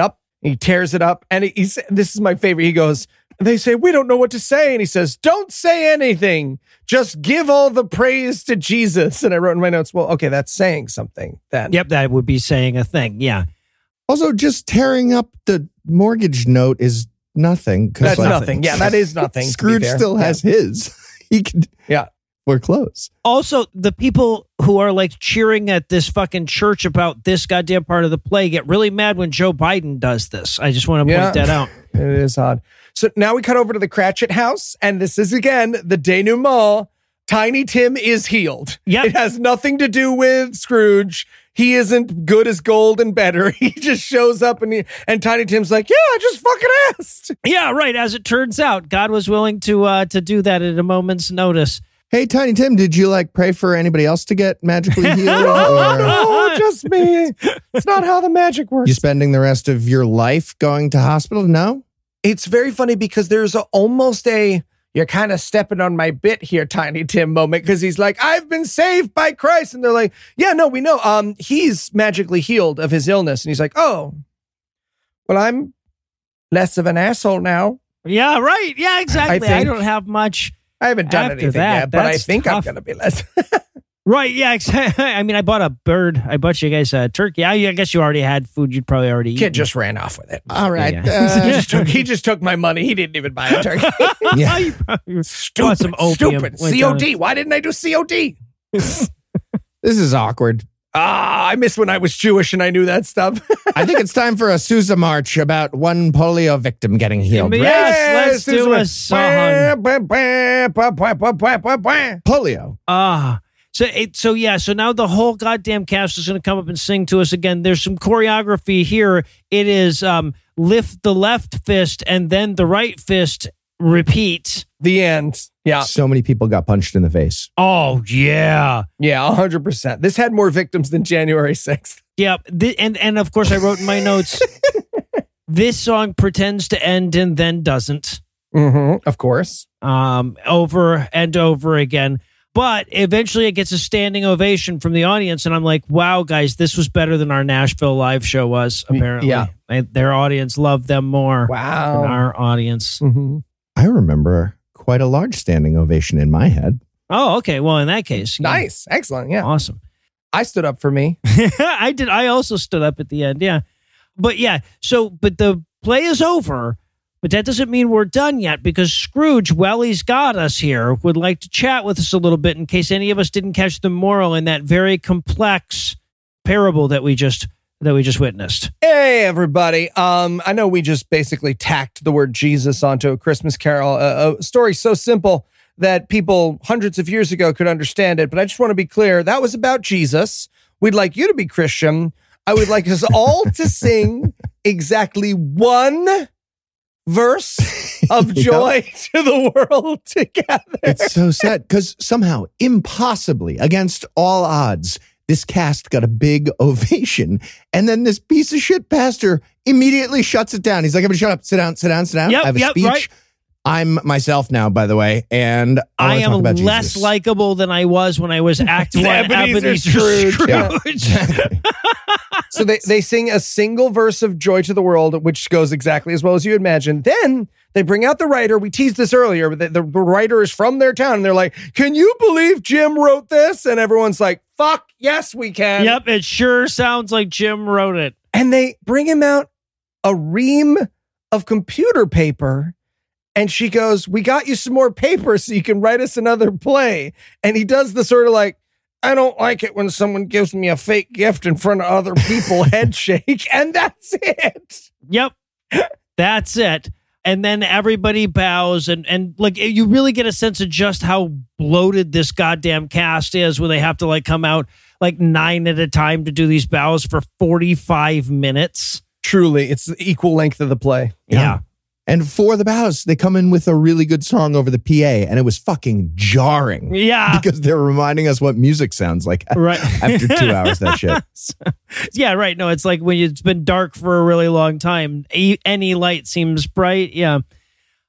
He tears it up, and this is my favorite. He goes, they say, we don't know what to say. And he says, don't say anything. Just give all the praise to Jesus. And I wrote in my notes, well, okay, that's saying something then. Yep, that would be saying a thing. Yeah. Also, just tearing up the mortgage note is nothing. That's nothing. Yeah, that is nothing. Scrooge still has his. He can foreclose. Also, the people who are like cheering at this fucking church about this goddamn part of the play get really mad when Joe Biden does this. I just want to point that out. It is odd. So now we cut over to the Cratchit house, and this is, again, the denouement. Tiny Tim is healed. Yep. It has nothing to do with Scrooge. He isn't good as gold and better. He just shows up, and Tiny Tim's like, yeah, I just fucking asked. Yeah, right. As it turns out, God was willing to do that at a moment's notice. Hey, Tiny Tim, did you pray for anybody else to get magically healed? No, just me. It's not how the magic works. You spending the rest of your life going to hospital? No? It's very funny because there's almost a, you're kind of stepping on my bit here, Tiny Tim moment, because he's like, I've been saved by Christ. And they're like, yeah, no, we know. He's magically healed of his illness. And he's like, oh, well, I'm less of an asshole now. Yeah, right. Yeah, exactly. I don't have much. I haven't done anything yet, but I think tough. I'm going to be less. Right, yeah, exactly. I mean, I bought a bird. I bought you guys a turkey. I guess you already had food. You'd probably already eaten. Kid just ran off with it. All right. Yeah. He just took my money. He didn't even buy a turkey. Yeah. Stupid. COD. Why didn't I do COD? This is awkward. I miss when I was Jewish and I knew that stuff. I think it's time for a Sousa march about one polio victim getting healed. Yes, let's do a song. Polio. So now the whole goddamn cast is going to come up and sing to us again. There's some choreography here. It is lift the left fist and then the right fist, repeat. The end. Yeah. So many people got punched in the face. Oh, yeah. Yeah, 100%. This had more victims than January 6th. Yeah. And of course, I wrote in my notes, this song pretends to end and then doesn't. Mm-hmm, of course. Over and over again. But eventually it gets a standing ovation from the audience. And I'm like, wow, guys, this was better than our Nashville live show was, apparently. Yeah. Their audience loved them more than our audience. Mm-hmm. I remember quite a large standing ovation in my head. Oh, okay. Well, in that case. Nice. Excellent. Yeah. Awesome. I stood up for me. I did. I also stood up at the end. Yeah. But the play is over. But that doesn't mean we're done yet, because Scrooge, well, he's got us here, would like to chat with us a little bit in case any of us didn't catch the moral in that very complex parable that we just witnessed. Hey, everybody. I know we just basically tacked the word Jesus onto A Christmas Carol, a story so simple that people hundreds of years ago could understand it. But I just want to be clear, that was about Jesus. We'd like you to be Christian. I would like us all to sing exactly one verse of joy to the world together. It's so sad because somehow, impossibly, against all odds, this cast got a big ovation. And then this piece of shit pastor immediately shuts it down. He's like, everybody shut up, sit down. Yep, I have a speech. Right. I'm myself now, by the way, and I am less likable than I was when I was Act 1 Ebenezer Scrooge. Yeah, exactly. So they sing a single verse of Joy to the World, which goes exactly as well as you imagined. Then they bring out the writer. We teased this earlier. The writer is from their town. And they're like, can you believe Jim wrote this? And everyone's like, fuck, yes, we can. Yep, it sure sounds like Jim wrote it. And they bring him out a ream of computer paper. And she goes, we got you some more paper so you can write us another play. And he does the sort of like, I don't like it when someone gives me a fake gift in front of other people head shake. And that's it. Yep. That's it. And then everybody bows and like you really get a sense of just how bloated this goddamn cast is when they have to like come out like 9 at a time to do these bows for 45 minutes. Truly, it's the equal length of the play. Yeah. And for the bows, they come in with a really good song over the PA, and it was fucking jarring. Yeah. Because they were reminding us what music sounds like right. after 2 hours, that shit. Yeah, right. No, it's like when it's been dark for a really long time, any light seems bright. Yeah.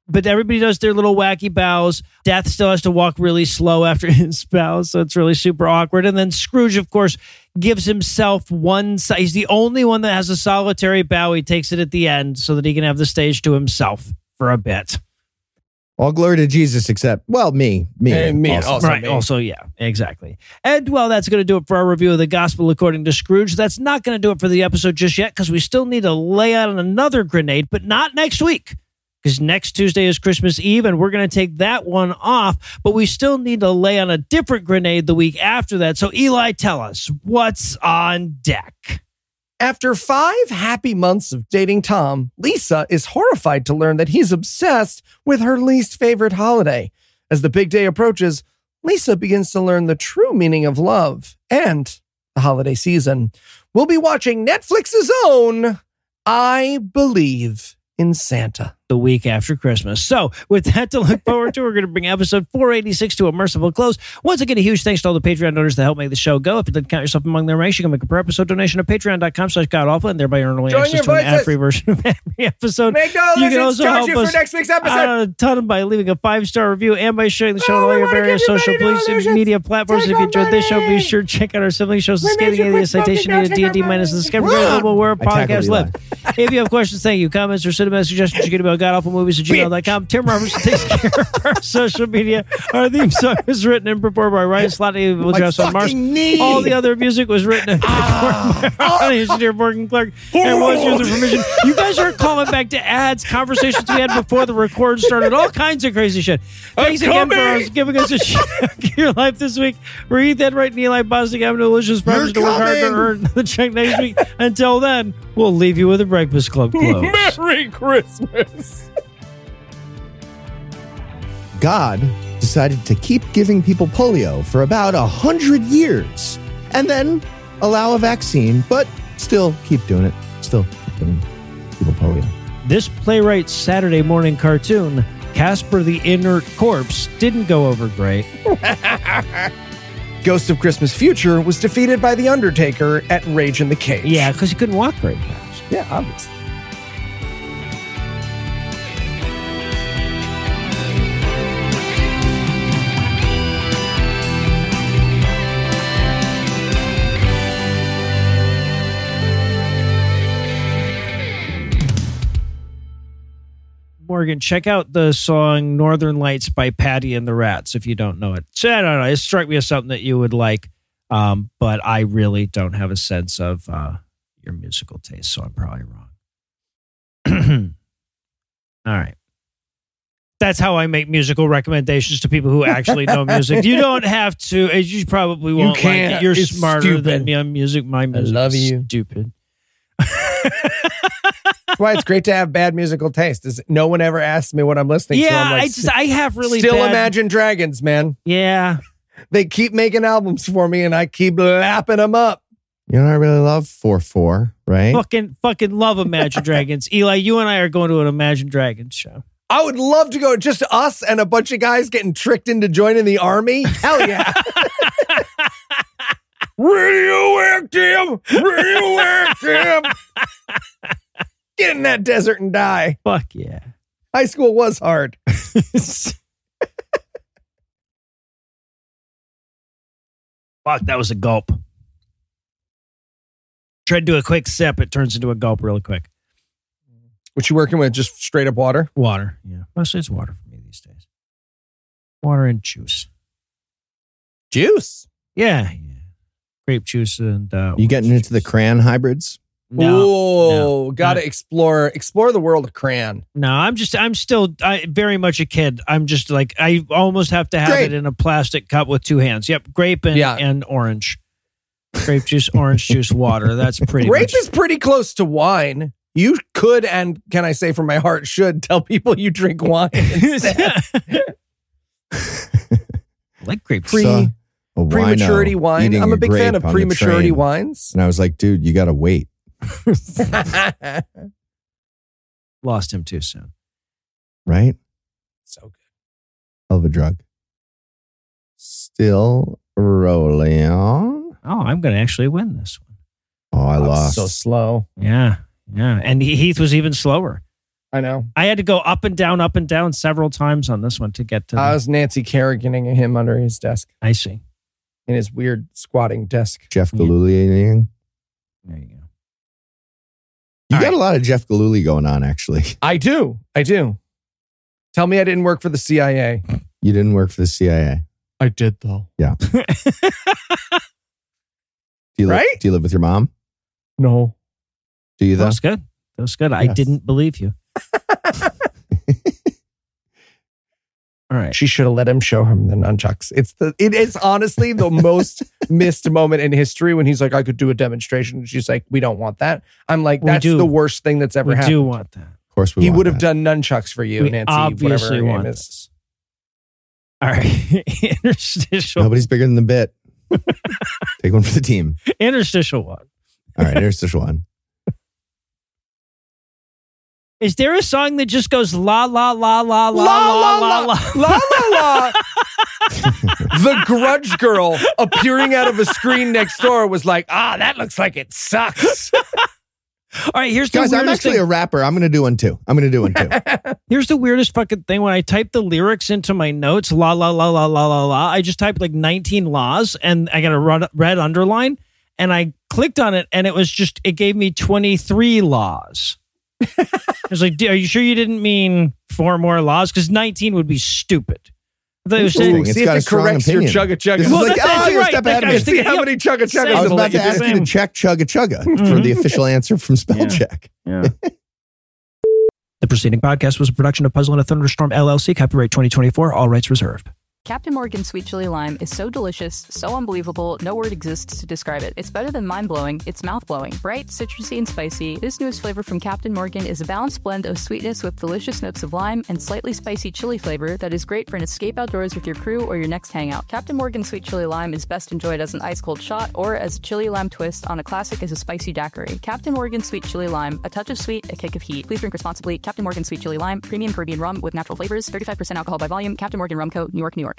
But everybody does their little wacky bows. Death still has to walk really slow after his bows, so it's really super awkward. And then Scrooge, of course, gives himself one side. He's the only one that has a solitary bow. He takes it at the end so that he can have the stage to himself for a bit. All glory to Jesus, except, well, me. And me. Also. Right. Me. Also, yeah, exactly. And, well, that's going to do it for our review of the Gospel According to Scrooge. That's not going to do it for the episode just yet because we still need to lay out another grenade, but not next week because next Tuesday is Christmas Eve and we're going to take that one off, but we still need to lay on a different grenade the week after that. So, Eli, tell us, what's on deck? After 5 happy months of dating Tom, Lisa is horrified to learn that he's obsessed with her least favorite holiday. As the big day approaches, Lisa begins to learn the true meaning of love and the holiday season. We'll be watching Netflix's own I Believe in Santa. The week after Christmas. So with that to look forward to, we're going to bring episode 486 to a merciful close. Once again, a huge thanks to all the Patreon donors that help make the show go. If you didn't count yourself among their ranks, you can make a per episode donation at patreon.com/godawful and thereby earn early access to an ad-free version of every episode. Make no you can also charge help you us for next week's episode. a ton by leaving a 5-star review and by sharing the show on all your various social media platforms. If you enjoyed this show, be sure to check out our sibling shows, The Scathing Atheist, Citation Needed, D&D minus the Discovery Global, where podcasts live. If you have questions, thank you, comments, or cinema suggestions, you can email godawfulmovies@gmail.com. Tim Robertson takes care of our social media. Our theme song was written and performed by Ryan Slotty. We'll dress on Mars. All the other music was written and performed by engineer Morgan Clark and was user permission. You guys are calling back to ads, conversations we had before the record started, all kinds of crazy shit. Thanks again for giving us a shot of your life this week. We're Ethan Wright and Eli Bosnick having delicious breakfast to work hard to earn the check next week. Until then, we'll leave you with a Breakfast Club close. Merry Christmas. God decided to keep giving people polio for about 100 years and then allow a vaccine, but still keep doing it. Still keep giving people polio. This playwright's Saturday morning cartoon, Casper the Inert Corpse, didn't go over great. Ghost of Christmas Future was defeated by The Undertaker at Rage in the Cage. Yeah, because he couldn't walk very fast. Yeah, obviously. Morgan, check out the song Northern Lights by Patty and the Rats if you don't know it. So, I don't know. It struck me as something that you would like, but I really don't have a sense of your musical taste, so I'm probably wrong. All right. That's how I make musical recommendations to people who actually know music. You don't have to. You probably won't like it. You're smarter than me on music. My music is stupid. That's why it's great to have bad musical taste. No one ever asks me what I'm listening to. Yeah, I'm like, I have really still bad... Imagine Dragons, man. Yeah. They keep making albums for me and I keep lapping them up. You know, I really love 4/4, right? Fucking love Imagine Dragons. Eli, you and I are going to an Imagine Dragons show. I would love to go. Just us and a bunch of guys getting tricked into joining the army. Hell yeah. Radioactive. Get in that desert and die. Fuck yeah. High school was hard. Fuck, that was a gulp. Try to do a quick sip. It turns into a gulp really quick. What you working with? Just straight up water? Water, yeah. Mostly it's water for me these days. Water and juice. Juice? Yeah. Grape juice and... you getting into the crayon hybrids? No, gotta explore the world of crayon. No, I'm still very much a kid. I'm just like, I almost have to have it in a plastic cup with 2 hands. Yep, grape and orange. Grape juice, orange juice, water. That's pretty Grape is pretty close to wine. You could, and can I say from my heart, should tell people you drink wine instead. Like grape prematurity wine. I'm a big fan of prematurity wines. And I was like, dude, you got to wait. Lost him too soon. Right? So good. Hell of a drug. Still rolling on. Oh, I'm going to actually win this one. Oh, I lost. So slow. Yeah. And Heath was even slower. I know. I had to go up and down several times on this one to get to. I was Nancy Kerriganing him under his desk. I see. In his weird squatting desk. Jeff Gillooly. There you go. You got a lot of Jeff Gillooly going on, actually. I do. Tell me I didn't work for the CIA. You didn't work for the CIA. I did, though. Yeah. Do you live with your mom? No. Do you, though? That was good. Yes. I didn't believe you. All right. She should have let him show him the nunchucks. It is honestly the most missed moment in history when he's like, I could do a demonstration. She's like, we don't want that. I'm like, that's the worst thing that's ever happened. We do want that. Of course he would have done nunchucks for you, Nancy. Obviously want this. All right. Interstitial. Nobody's bigger than the bit. Take one for the team. Interstitial one. All right, interstitial one. Is there a song that just goes la la la la la la la la la la? The Grudge Girl appearing out of a screen next door was like, that looks like it sucks. All right, here's the guys. I'm actually a rapper. I'm going to do one too. Here's the weirdest fucking thing. When I type the lyrics into my notes, la la la la la la la, I just typed like 19 laws, and I got a red underline, and I clicked on it, and it gave me 23 laws. I was like, are you sure you didn't mean 4 more laws? Because 19 would be stupid. I thought it was saying, see if it corrects your chugga chugga. You're a step ahead of me. See how many chugga chuggas. I was about to ask you to check chugga chugga for the official answer from spell check. Yeah. The preceding podcast was a production of Puzzle in a Thunderstorm LLC, copyright 2024, all rights reserved. Captain Morgan's Sweet Chili Lime is so delicious, so unbelievable, no word exists to describe it. It's better than mind-blowing, it's mouth-blowing. Bright, citrusy, and spicy, this newest flavor from Captain Morgan is a balanced blend of sweetness with delicious notes of lime and slightly spicy chili flavor that is great for an escape outdoors with your crew or your next hangout. Captain Morgan's Sweet Chili Lime is best enjoyed as an ice-cold shot or as a chili lime twist on a classic as a spicy daiquiri. Captain Morgan's Sweet Chili Lime, a touch of sweet, a kick of heat. Please drink responsibly. Captain Morgan's Sweet Chili Lime, premium Caribbean rum with natural flavors, 35% alcohol by volume. Captain Morgan Rum Co., New York, New York.